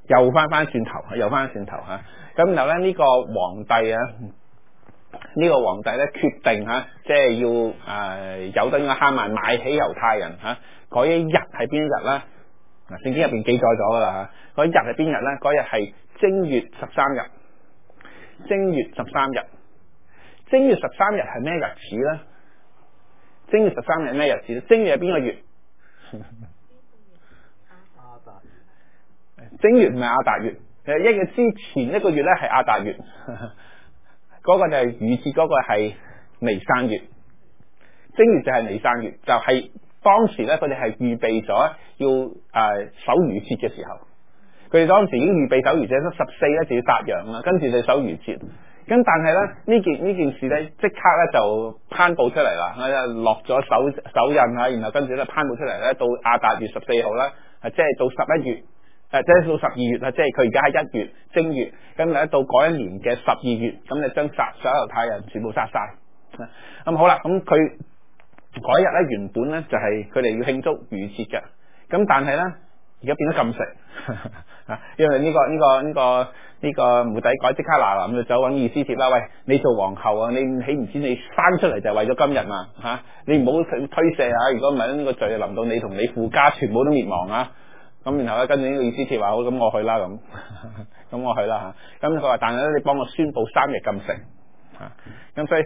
又翻轉頭嚇。咁然後咧呢個皇帝啊，呢個皇帝咧決定嚇，即係要由得呢個哈曼買起猶太人嚇。嗰一日係邊日咧？嗱，聖經入邊記載咗噶啦嚇。嗰一日係邊日咧？嗰日係正月13日。正月13日。正月13日係咩日子咧？正月13日係咩日子咧？正月係邊個月？正月唔係亞達月，一個之前一個月咧係亞達月，嗰個就係逾節，嗰個係尼散月。正月就係尼散月，就係當時咧佢哋係預備咗要守逾節嘅時候，佢哋當時已經預備守逾節，14咧就要殺羊啦，跟住就守逾節。咁但係咧呢件事咧即刻咧就頒布出嚟啦，落咗手印啊，然後跟住咧頒布出嚟咧，到亞達月14號咧，即係到11月。即係到12月啦，即係佢而家係1月正月，咁咧到嗰一年嘅12月，咁就將所有猶太人全部殺晒。咁好啦，咁佢嗰一日咧原本咧就係佢哋要慶祝逾節嘅，咁但係咧而家變咗禁食，因為呢個末底改即刻嗱就走揾以斯帖啦，喂，你做皇后啊，你豈唔知你生出嚟就係為咗今日嘛嚇？你唔好推卸啊！如果唔係呢個罪臨到你同你父家全部都滅亡啊！咁然後咧，跟住呢個以斯帖話好，咁我去啦咁，咁我去啦嚇。咁佢話，但係咧，你幫我宣布3日禁食嚇。咁所以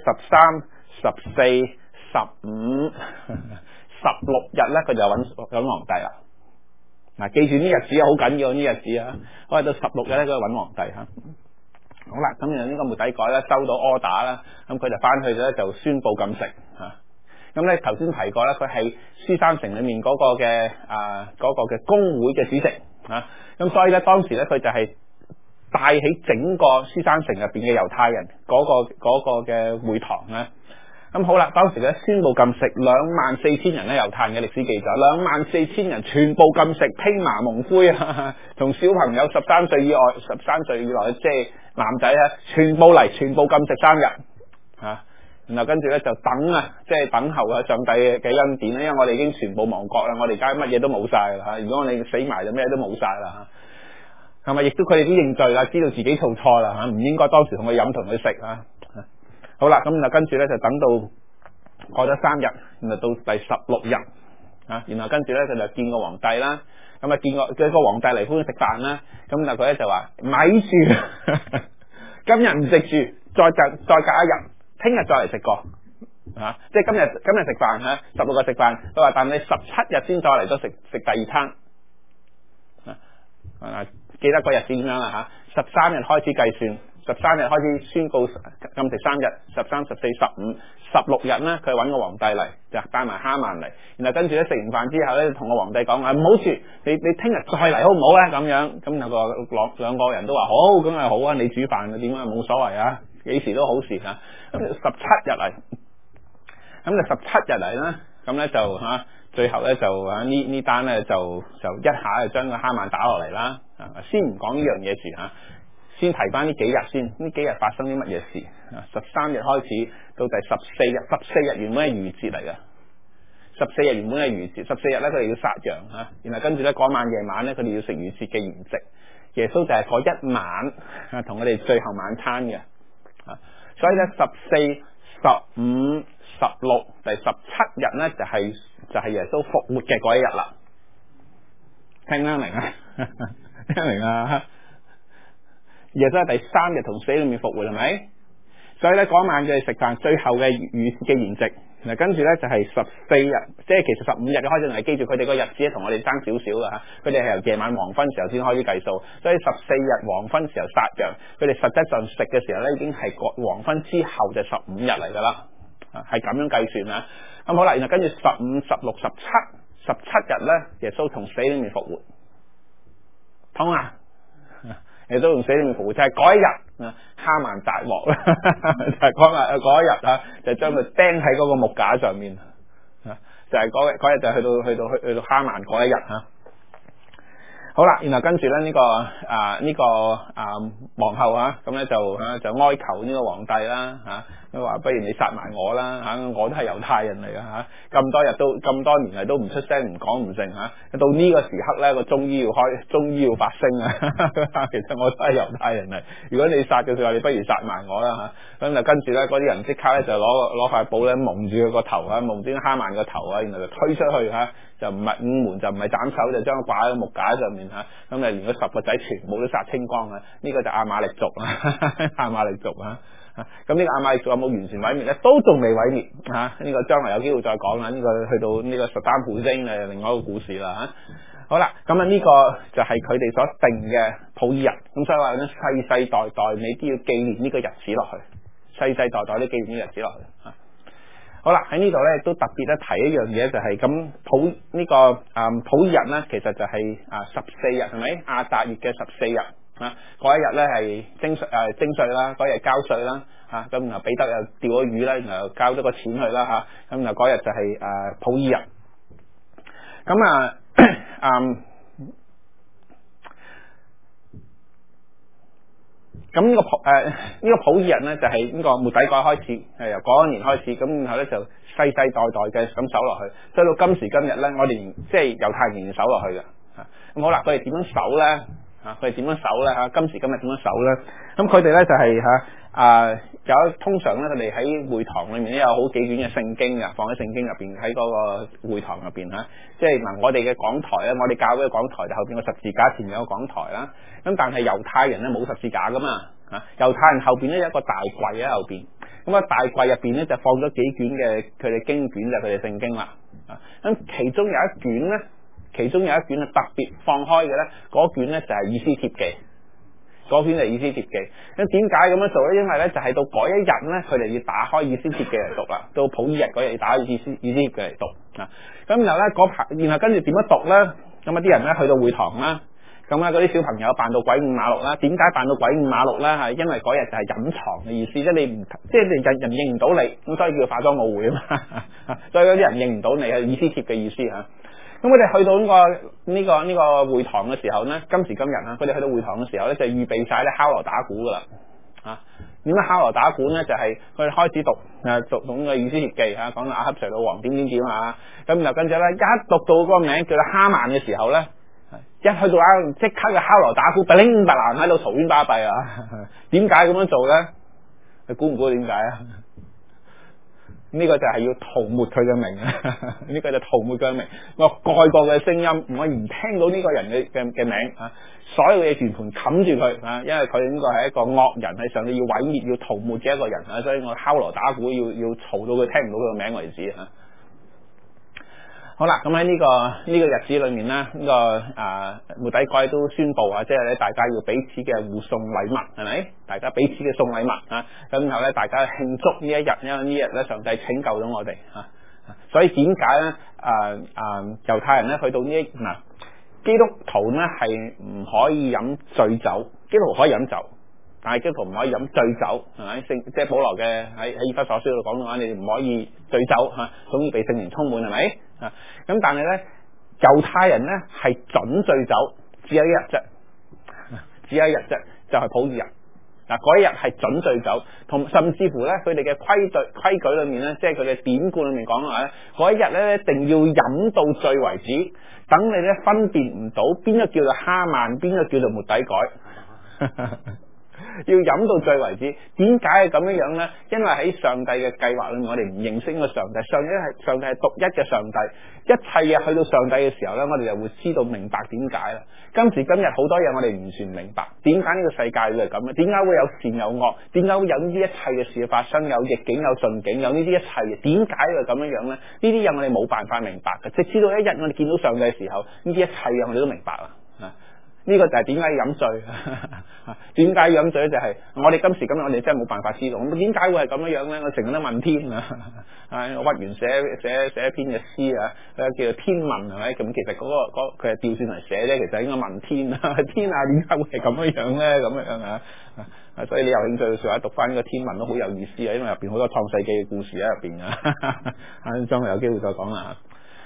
13、14、15、16日咧，佢就揾皇帝啦。嗱，記住呢日子好緊要呢日子啊！我係到16日咧，佢揾皇帝嚇。好啦，咁然後呢個末底改咧收到 order 啦，咁佢就翻去咧就宣布禁食嚇。咁咧頭先提過咧，佢係書珊城裏面嗰個嘅公會嘅主席啊，咁所以咧當時咧佢就係帶起整個書珊城入邊嘅猶太人嗰個嘅會堂咧。咁好啦，當時咧宣布禁食，24,000人咧猶太人嘅歷史記載，24,000人全部禁食，披麻蒙灰啊，同小朋友13歲以內，即係男仔啊，全部禁食3日啊。然後跟住咧就等啊，即係等候啊上帝嘅恩典咧，因為我哋已經全部亡國啦，我哋而家乜嘢都冇晒啦嚇。如果我哋死埋就咩都冇晒啦嚇。係咪？亦都佢哋都認罪啦，知道自己做錯啦嚇，唔應該當時同佢飲同佢食啊。好啦，咁就跟住咧就等到過咗3日，然後到第16日啊，然後跟住咧佢就見個皇帝啦，咁啊見個皇帝嚟歡食飯啦，咁但係佢咧就話咪住，今日唔食住，再隔一日。聽日再嚟食過嚇，即係今日食飯嚇，16日食飯。佢話但你17日先再嚟咗食第二餐啊！記得嗰日點樣啦嚇？13日開始計算，13日開始宣告禁食3日，13、14、15、16日咧，佢揾個皇帝嚟，就帶埋哈曼嚟。然後跟住咧食完飯之後咧，同個皇帝講唔好住，你聽日再嚟好唔好咧？咁樣咁有個兩個人都話好，咁係好啊！你煮飯嘅點啊？冇所謂啊！幾時都好事嚇，咁17日嚟，咁就17日嚟啦，咁咧就嚇，最後咧就呢單咧就一下就將個哈曼打落嚟啦。先唔講呢樣嘢住嚇，先提翻呢幾日先，呢幾日發生啲乜嘢事？13日開始到第14日原本係逾節嚟嘅，14日原本係逾節，14日咧佢哋要殺羊嚇，然後跟住咧嗰晚夜晚咧佢哋要食逾節嘅筵席，耶穌就係嗰一晚同佢哋最後晚餐嘅。所以咧14、15、16第17日咧就係耶穌復活嘅嗰一日啦。聽得明啊？聽得明啊？耶穌係第3日同死裏面復活係咪？所以咧嗰晚嘅食飯最後嘅逾節嘅筵席。嗱，跟住咧就係14日，即係其實15日嘅開始，係記住佢哋個日子咧同我哋爭少少噶嚇，佢哋係由夜晚黃昏時候先開始計數，所以14日黃昏時候殺羊，佢哋實質上食嘅時候咧已經係黃昏之後就15日嚟噶啦，係咁樣計算啊。咁好啦，然後跟住15、16、17日咧，耶穌從死裏面復活，通啊！耶穌從死裏面復活就係嗰一日哈曼大鑊啦，就係嗰一日啊，就將佢釘喺嗰個木架上面就係嗰日就去到哈曼嗰一日嚇。好啦，然後跟住咧呢個皇后咁咧就哀求呢個皇帝啦嚇， 佢話不如你殺埋我啦我都係猶太人嚟㗎咁多年嚟都唔出聲唔講唔聲到呢個時刻咧個終於要發聲其實我都係猶太人嚟，如果你殺嘅時候你不如殺埋我啦咁就跟住咧嗰啲人即刻咧就攞塊布咧蒙住佢個頭蒙住哈曼個頭然後就推出去就唔係五門就唔係斬首，就將佢掛喺木架上面咁就連嗰10個仔全部都殺清光呢個就亞瑪力族亞瑪力族咁呢個亞瑪力族有冇完全毀滅咧？都仲未毀滅呢個將來有機會再講啦。呢個去到呢個實丹普星係另外一個故事啦好啦，咁呢個就係佢哋所定嘅普爾日，咁所以話咧世世代代你都要紀念呢個日子落去，世世代代都紀念呢個日子落去好啦，喺呢度咧都特別咧提一樣嘢就係咁普爾日咧，其實就係14日係咪？亞達月嘅14日嗰一日咧係徵稅啦，嗰日交稅啦咁然後彼得又釣咗魚啦，然後交咗個錢去啦咁然後嗰日就係普爾日。咁咁呢個普爾日咧就係呢個末底改開始，由嗰一年開始，咁然後咧就世世代代嘅咁守落去，所以到今時今日咧，我哋即係猶太人仍然守落去嘅。咁好啦，佢哋點樣守咧？佢哋點樣守咧？今時今日點樣守咧？咁佢哋咧就係通常咧佢哋喺會堂裏面咧有好幾卷嘅聖經放喺聖經入邊，喺嗰個會堂入邊即係我哋嘅講台咧，我哋教會嘅講台就後邊個十字架前面有個講台啦。咁但係猶太人咧冇十字架噶嘛猶太人後邊咧有一個大櫃喺後邊，咁大櫃入邊咧就放咗幾卷嘅佢哋經卷就佢哋聖經啦。咁其中有一卷咧。其中有一卷特別放開嘅咧，嗰卷咧就係以斯帖記，嗰卷就係以斯帖記。咁點解咁樣做咧？因為咧就係到嗰一日咧，佢哋要打開以斯帖記嚟讀啦。到普爾日嗰日要打開以斯帖記嚟讀咁然後咧然後跟住點樣讀咧？咁啲人咧去到會堂啦，咁嗰啲小朋友扮到鬼五馬六啦。點解扮到鬼五馬六咧？係因為嗰日就係隱藏嘅意思，即係人認唔到你，咁所以叫化妝舞會啊嘛。所以嗰啲人認唔到你係以斯帖嘅意思咁佢哋去到呢個會堂嘅時候咧，今時今日佢哋去到會堂嘅時候咧，就預備晒咧敲鑼打鼓噶啦點解敲鑼打鼓咧？就係佢哋開始讀呢個以斯帖記講到亞哈隨魯王點咁然後跟住咧一讀到嗰個名叫做哈曼嘅時候咧，一去到即刻嘅敲鑼打鼓，乒乒乓乓喺度嘈喧巴閉點解咁樣做咧？你估唔估點解呢個就係要塗抹佢嘅名呢個就塗抹佢嘅名。我蓋過嘅聲音，我唔聽到呢個人嘅名所有嘢全盤冚住佢因為佢呢個係一個惡人，係上帝要毀滅、要塗抹嘅一個人所以我敲鑼打鼓要嘈到佢聽唔到佢嘅名為止好啦，咁喺呢個日子裏面咧，呢個末底改都宣布即係咧大家要彼此嘅互送禮物，係咪？大家彼此嘅送禮物咁然後咧大家慶祝呢一日，因為呢日咧上帝拯救咗我哋所以點解咧猶太人咧去到呢基督徒咧係唔可以飲醉酒，基督徒可以飲酒，但係基督徒唔可以飲醉酒，係咪？即係保羅嘅喺以弗所書度講嘅話，你哋唔可以醉酒總要被聖靈充滿，係咪？咁但係咧猶太人咧係準醉酒，只有一日啫，就係普爾日嗰一日係準醉酒，同甚至乎咧佢哋嘅規矩裏面咧，即係佢嘅典故裏面講嘅話咧，嗰一日咧一定要飲到醉為止，等你咧分辨唔到邊個叫做哈曼，邊個叫做末底改要飲到醉為止。點解係咁樣呢？因為喺上帝嘅計劃裏面，我哋唔認識呢個上帝。上帝係獨一嘅上帝，一切嘢去到上帝嘅時候呢，我哋就會知道明白點解啦。今時今日好多嘢我哋唔算明白，點解呢個世界會係咁咧？點解會有善有惡？點解會有呢啲一切嘅事發生？有逆境有順境，有呢啲一切嘅，點解會咁樣呢？呢啲嘢我哋冇辦法明白嘅，直至到一日我哋見到上帝嘅時候，呢啲一切嘢我哋都明白啦。呢個就係點解飲醉？點解飲醉就係我哋今時今日我哋真係冇辦法知道。咁點解會係咁樣咧？我成日都問天我屈原寫一篇嘅詩叫做天問，係咪？咁其實佢係調轉嚟寫啫，其實應該問天天點解會係咁樣咧？咁樣所以你有興趣嘅時候讀翻呢個天問都好有意思因為入邊好多創世記嘅故事喺入邊將來有機會再講啦。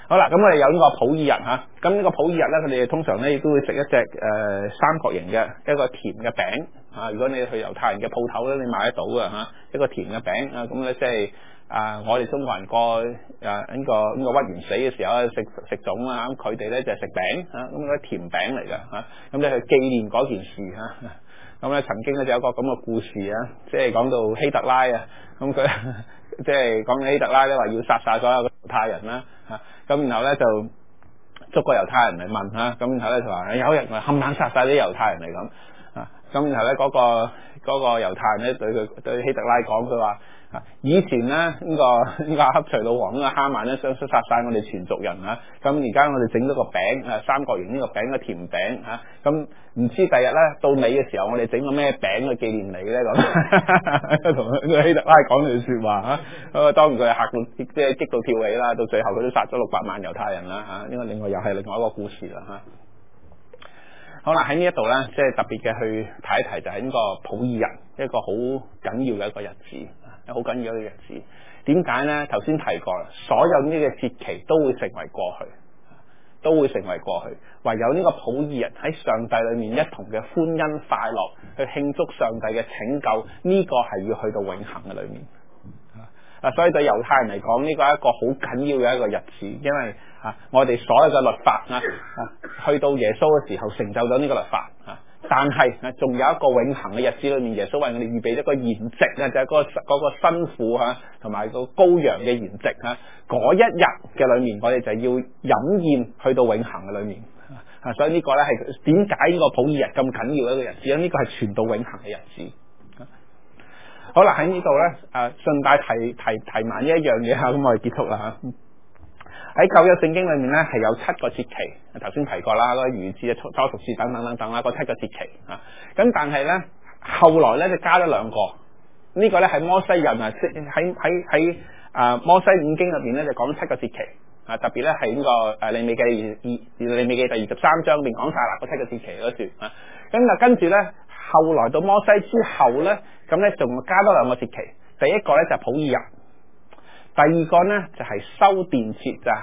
好啦，咁我哋有呢個普爾人吓，咁呢個普爾人咧，佢哋通常咧亦都會食一隻三角形嘅一個甜嘅餅啊。如果你去猶太人嘅鋪頭咧，你買得到嘅吓，一個甜嘅餅啊。咁咧即係我哋中國人過呢個屈原死嘅時候食粽啊，咁佢哋咧就係食餅啊，咁嗰啲甜餅嚟嘅吓，咁你去紀念嗰件事吓。咁咧曾經咧就有一個咁嘅故事啊，即係講到希特拉啊，咁佢即係講起希特拉咧話要殺晒所有嘅猶太人啦吓，咁然後咧就捉個猶太人嚟問吓，咁然後咧就話有人話冚唪唥殺晒啲猶太人嚟咁啊，咁然後咧嗰個猶太人咧對希特拉講，佢話以前咧呢個黑隨魯王呢個哈曼咧想殺晒我哋全族人啊，咁而家我哋整咗個餅三角形呢個餅嘅甜餅吓，咁唔知第日咧到尾嘅時候我哋整個咩餅去紀念你咧咁，同希特拉講呢句說話吓，當然佢係嚇到即係激到跳起啦，到最後佢都殺咗600萬猶太人啦吓，呢個另外又係另外一個故事啦吓。好啦，喺呢一度咧，即係特別嘅去提一提，就係呢個普爾人一個好緊要嘅一個日子，好緊要嘅日子。點解咧？頭先提過啦，所有呢個節期都會成為過去，都會成為過去。唯有呢個普爾人喺上帝裏面一同嘅歡欣快樂，去慶祝上帝嘅拯救，呢個係要去到永恆嘅裏面。所以對猶太人嚟講，呢個係一個好緊要嘅一個日子，因為我哋所有嘅律法去到耶穌嘅時候成就咗呢個律法但係仲有一個永恆嘅日子裏面，耶穌為我哋預備一個筵席就係嗰個新婦同埋個羔羊嘅筵席嗰一日嘅裏面，我哋就要飲宴去到永恆嘅裏面所以呢個咧係點解呢個普爾日咁緊要嘅一個日子？因為呢個係傳到永恆嘅日子。好啦，喺呢度咧順帶提埋呢一樣嘢咁我哋結束啦喺舊約聖經裏面咧係有7個節期，頭先提過啦，嗰個逾節、初熟節等啦，嗰7個節期咁但係咧後來咧就加咗2個，呢個咧係摩西人喺摩西五經入邊咧就講7個節期特別咧係呢個利未記第23章入邊講晒啦，嗰7個節期嗰段咁跟住咧後來到摩西之後咧，咁咧仲加多2個節期，第一個咧就係普爾日，第二個咧就係修殿節，就係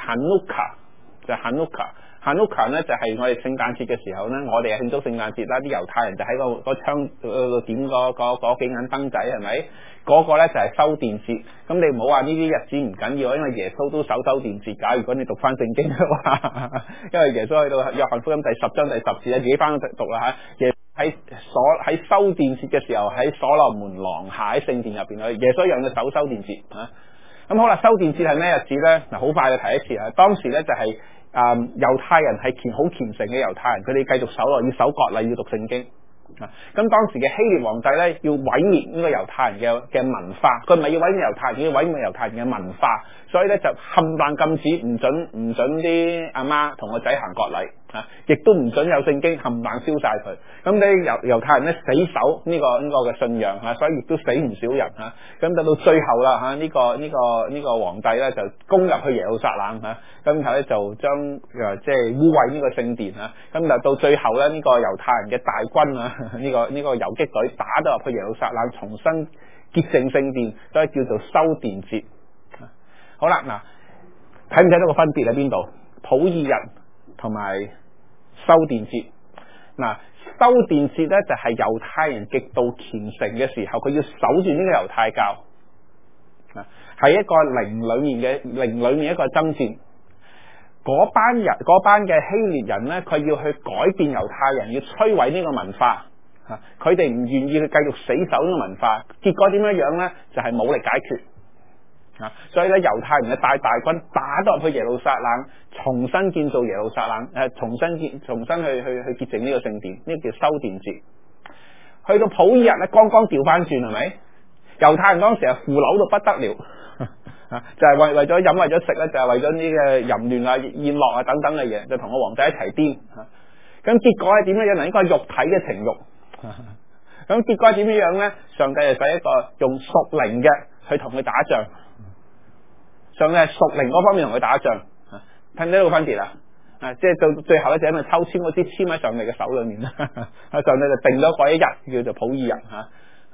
Hanukkah 咧就係我哋聖誕節嘅時候咧，我哋慶祝聖誕節啦，啲猶太人就喺個窗點嗰幾盞燈仔係咪？嗰個咧就係修殿節。咁你唔好話呢啲日子唔緊要，因為耶穌都守修殿節㗎。如果你讀翻聖經嘅話，因為耶穌去到約翰福音第10章第10節咧，自己翻去讀啦嚇。喺修殿節嘅時候，喺所羅門廊下喺聖殿入邊耶穌讓佢守修殿節咁好啦，修殿節係咩日子咧？嗱，好快就提一次當時咧就係猶太人係好虔誠嘅猶太人，佢哋繼續守落，要守割禮，要讀聖經咁當時嘅希臘皇帝咧要毀滅呢個猶太人嘅文化，佢唔係要毀滅猶太人，要毀滅猶太人嘅文化，所以咧就冚唪唥禁止，唔准啲阿媽同個仔行割禮亦都唔准有聖經，冚唪唥燒晒佢。咁啲猶太人咧死守呢個嘅信仰所以亦都死唔少人咁到最後啦呢個皇帝咧就攻入去耶路撒冷咁然後咧就將即係污穢呢個聖殿咁到最後咧呢個猶太人嘅大軍呢個游擊隊打到入去耶路撒冷，重新潔淨聖殿，所以叫做修殿節。好啦，睇唔睇到個分別喺邊度？普爾日同埋修殿節。修殿節咧就係猶太人極度虔誠嘅時候，佢要守住呢個猶太教係一個靈裏面一個爭戰。嗰班嘅希臘人咧，佢要去改變猶太人，要摧毀呢個文化佢哋唔願意去繼續死守呢個文化，結果點樣咧？就係武力解決所以咧猶太人嘅大軍打到入去耶路撒冷，重新建造耶路撒冷重新去潔淨呢個聖殿，呢個叫修殿節。去到普爾日咧，剛剛調翻轉係咪？猶太人當時係腐朽到不得了就係為咗飲為咗食咧，就係為咗呢個淫亂宴樂等等嘅嘢，就同個皇帝一齊癲咁結果係點樣？呢個肉體嘅情慾咁結果係點樣咧？上帝就使一個用屬靈嘅去同佢打仗，上帝係屬靈嗰方面同佢打仗睇唔睇到分別即係到最後咧，就因為抽籤嗰支籤喺上帝嘅手裏面上帝就定咗嗰一日叫做普爾日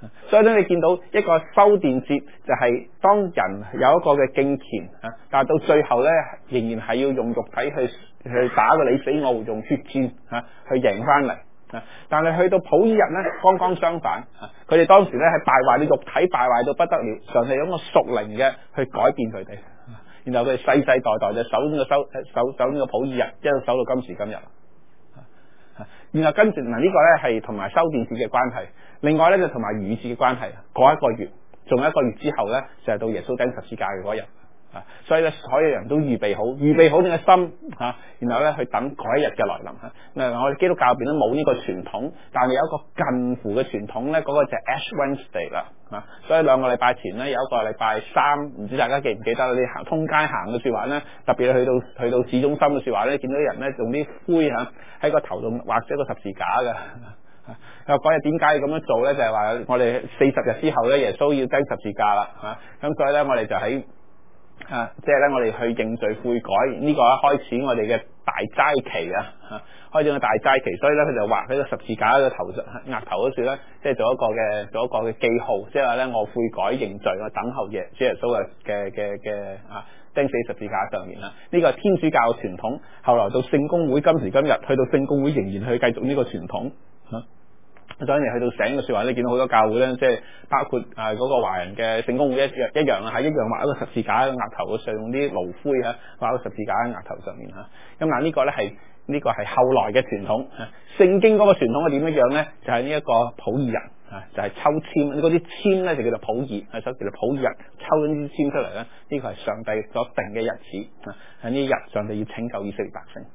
所以咧，你見到一個修殿節就係當人有一個嘅敬虔但係到最後咧，仍然係要用肉體去打個你死我活，用血戰去贏翻嚟。但係去到普爾日咧，剛剛相反，佢哋當時咧係敗壞到肉體，敗壞到不得了，上帝用個屬靈嘅去改變佢哋，然後佢哋世世代代就守呢個普爾日，一路守到今時今日。然後跟住嗱，呢個咧係同埋修殿節嘅關係，另外咧就同埋逾節嘅關係。過一個月，仲有一個月之後咧，就係到耶穌釘十字架嘅嗰日。所以咧，所有人都預備好你嘅心然後咧去等嗰一日嘅來臨我哋基督教入邊都冇呢個傳統，但係有一個近乎嘅傳統咧，嗰個就係 Ash Wednesday 啦所以2個禮拜前咧，有一個禮拜三，唔知大家記唔記得你行通街行嘅說話咧，特別去到市中心嘅說話咧，見到啲人咧用啲灰喺個頭度畫咗個十字架嘅。嗰日點解要咁樣做咧？就係話我哋40日之後咧，耶穌要釘十字架啦咁所以咧，我哋就喺即係咧，我哋去認罪悔改呢個開始我哋嘅大齋期開始個大齋期，所以咧佢就畫喺個十字架嘅額頭嗰處咧，即係做一個嘅記號，即係話咧我悔改認罪，我等候主耶穌嘅釘死十字架上面呢個係天主教嘅傳統，後來到聖公會今時今日，去到聖公會仍然去繼續呢個傳統所以你去到醒嘅說話，你見到好多教會咧，即係包括嗰個華人嘅聖公會一樣一樣畫一個十字架喺額頭上，用啲爐灰畫個十字架喺額頭上面咁嗱，呢個咧係呢個係後來嘅傳統聖經嗰個傳統係點樣咧？就係呢一個普爾日就係抽籤，嗰啲籤咧就叫做普爾所以叫做普爾日，抽咗啲籤出嚟咧，呢個係上帝所定嘅日子喺呢日上帝要拯救以色列百姓。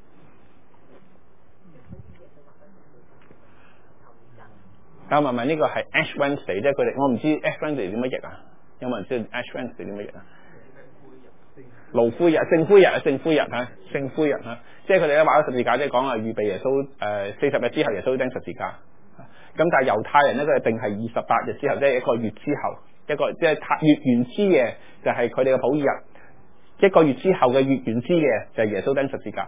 唔係呢個係 Ash Wednesday， 即係佢哋，我唔知 Ash Wednesday 點乜譯有冇人知道 Ash Wednesday 點乜譯爐灰日、聖灰日聖灰日即係佢哋咧畫咗十字架，即係講預備耶穌40日之後耶穌釘十字架。咁但係猶太人咧，佢哋定係28日之後，即係一個月之後，一個即係月圓之夜就係佢哋嘅普爾日，一個月之後嘅月圓之夜就係耶穌釘十字架。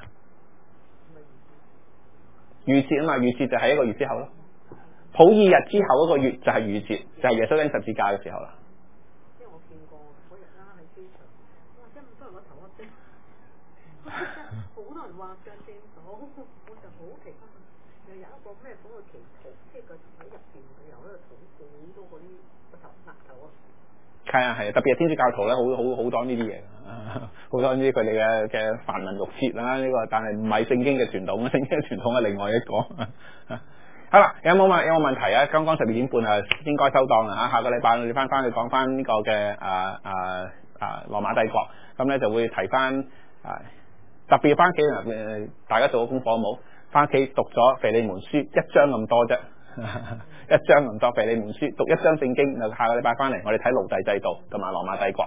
預節預節就係一個月之後咯。普爾日之後嗰個月就係逾節，就係耶穌釘十字架嘅時候啦。 即係我見過嗰日啦，喺機場，哇！真係咁多人個頭殼精，好多人話上鏡所，我就好奇怪，又有一個咩嗰個祈禱，即係個喺入邊佢有喺度禱告好多嗰啲個頭額頭係特別係天主教徒咧，好多呢啲嘢，好多呢啲佢哋嘅繁文縟節啦，呢個但係唔係聖經嘅傳統，聖經嘅傳統係另外一個。好啦，有冇問題啊？剛剛12點半應該收檔啦下個禮拜我哋翻去講翻呢個嘅羅馬帝國，咁咧就會提翻特別翻屋企大家做咗功課好冇？翻屋企讀咗腓利門書一章咁多啫，一章咁多腓利門書讀一章聖經，下個禮拜翻嚟我哋睇奴隸制度同埋羅馬帝國，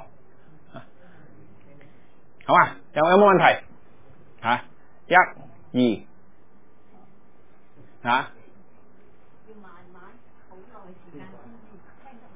好啊？有冇問題1、2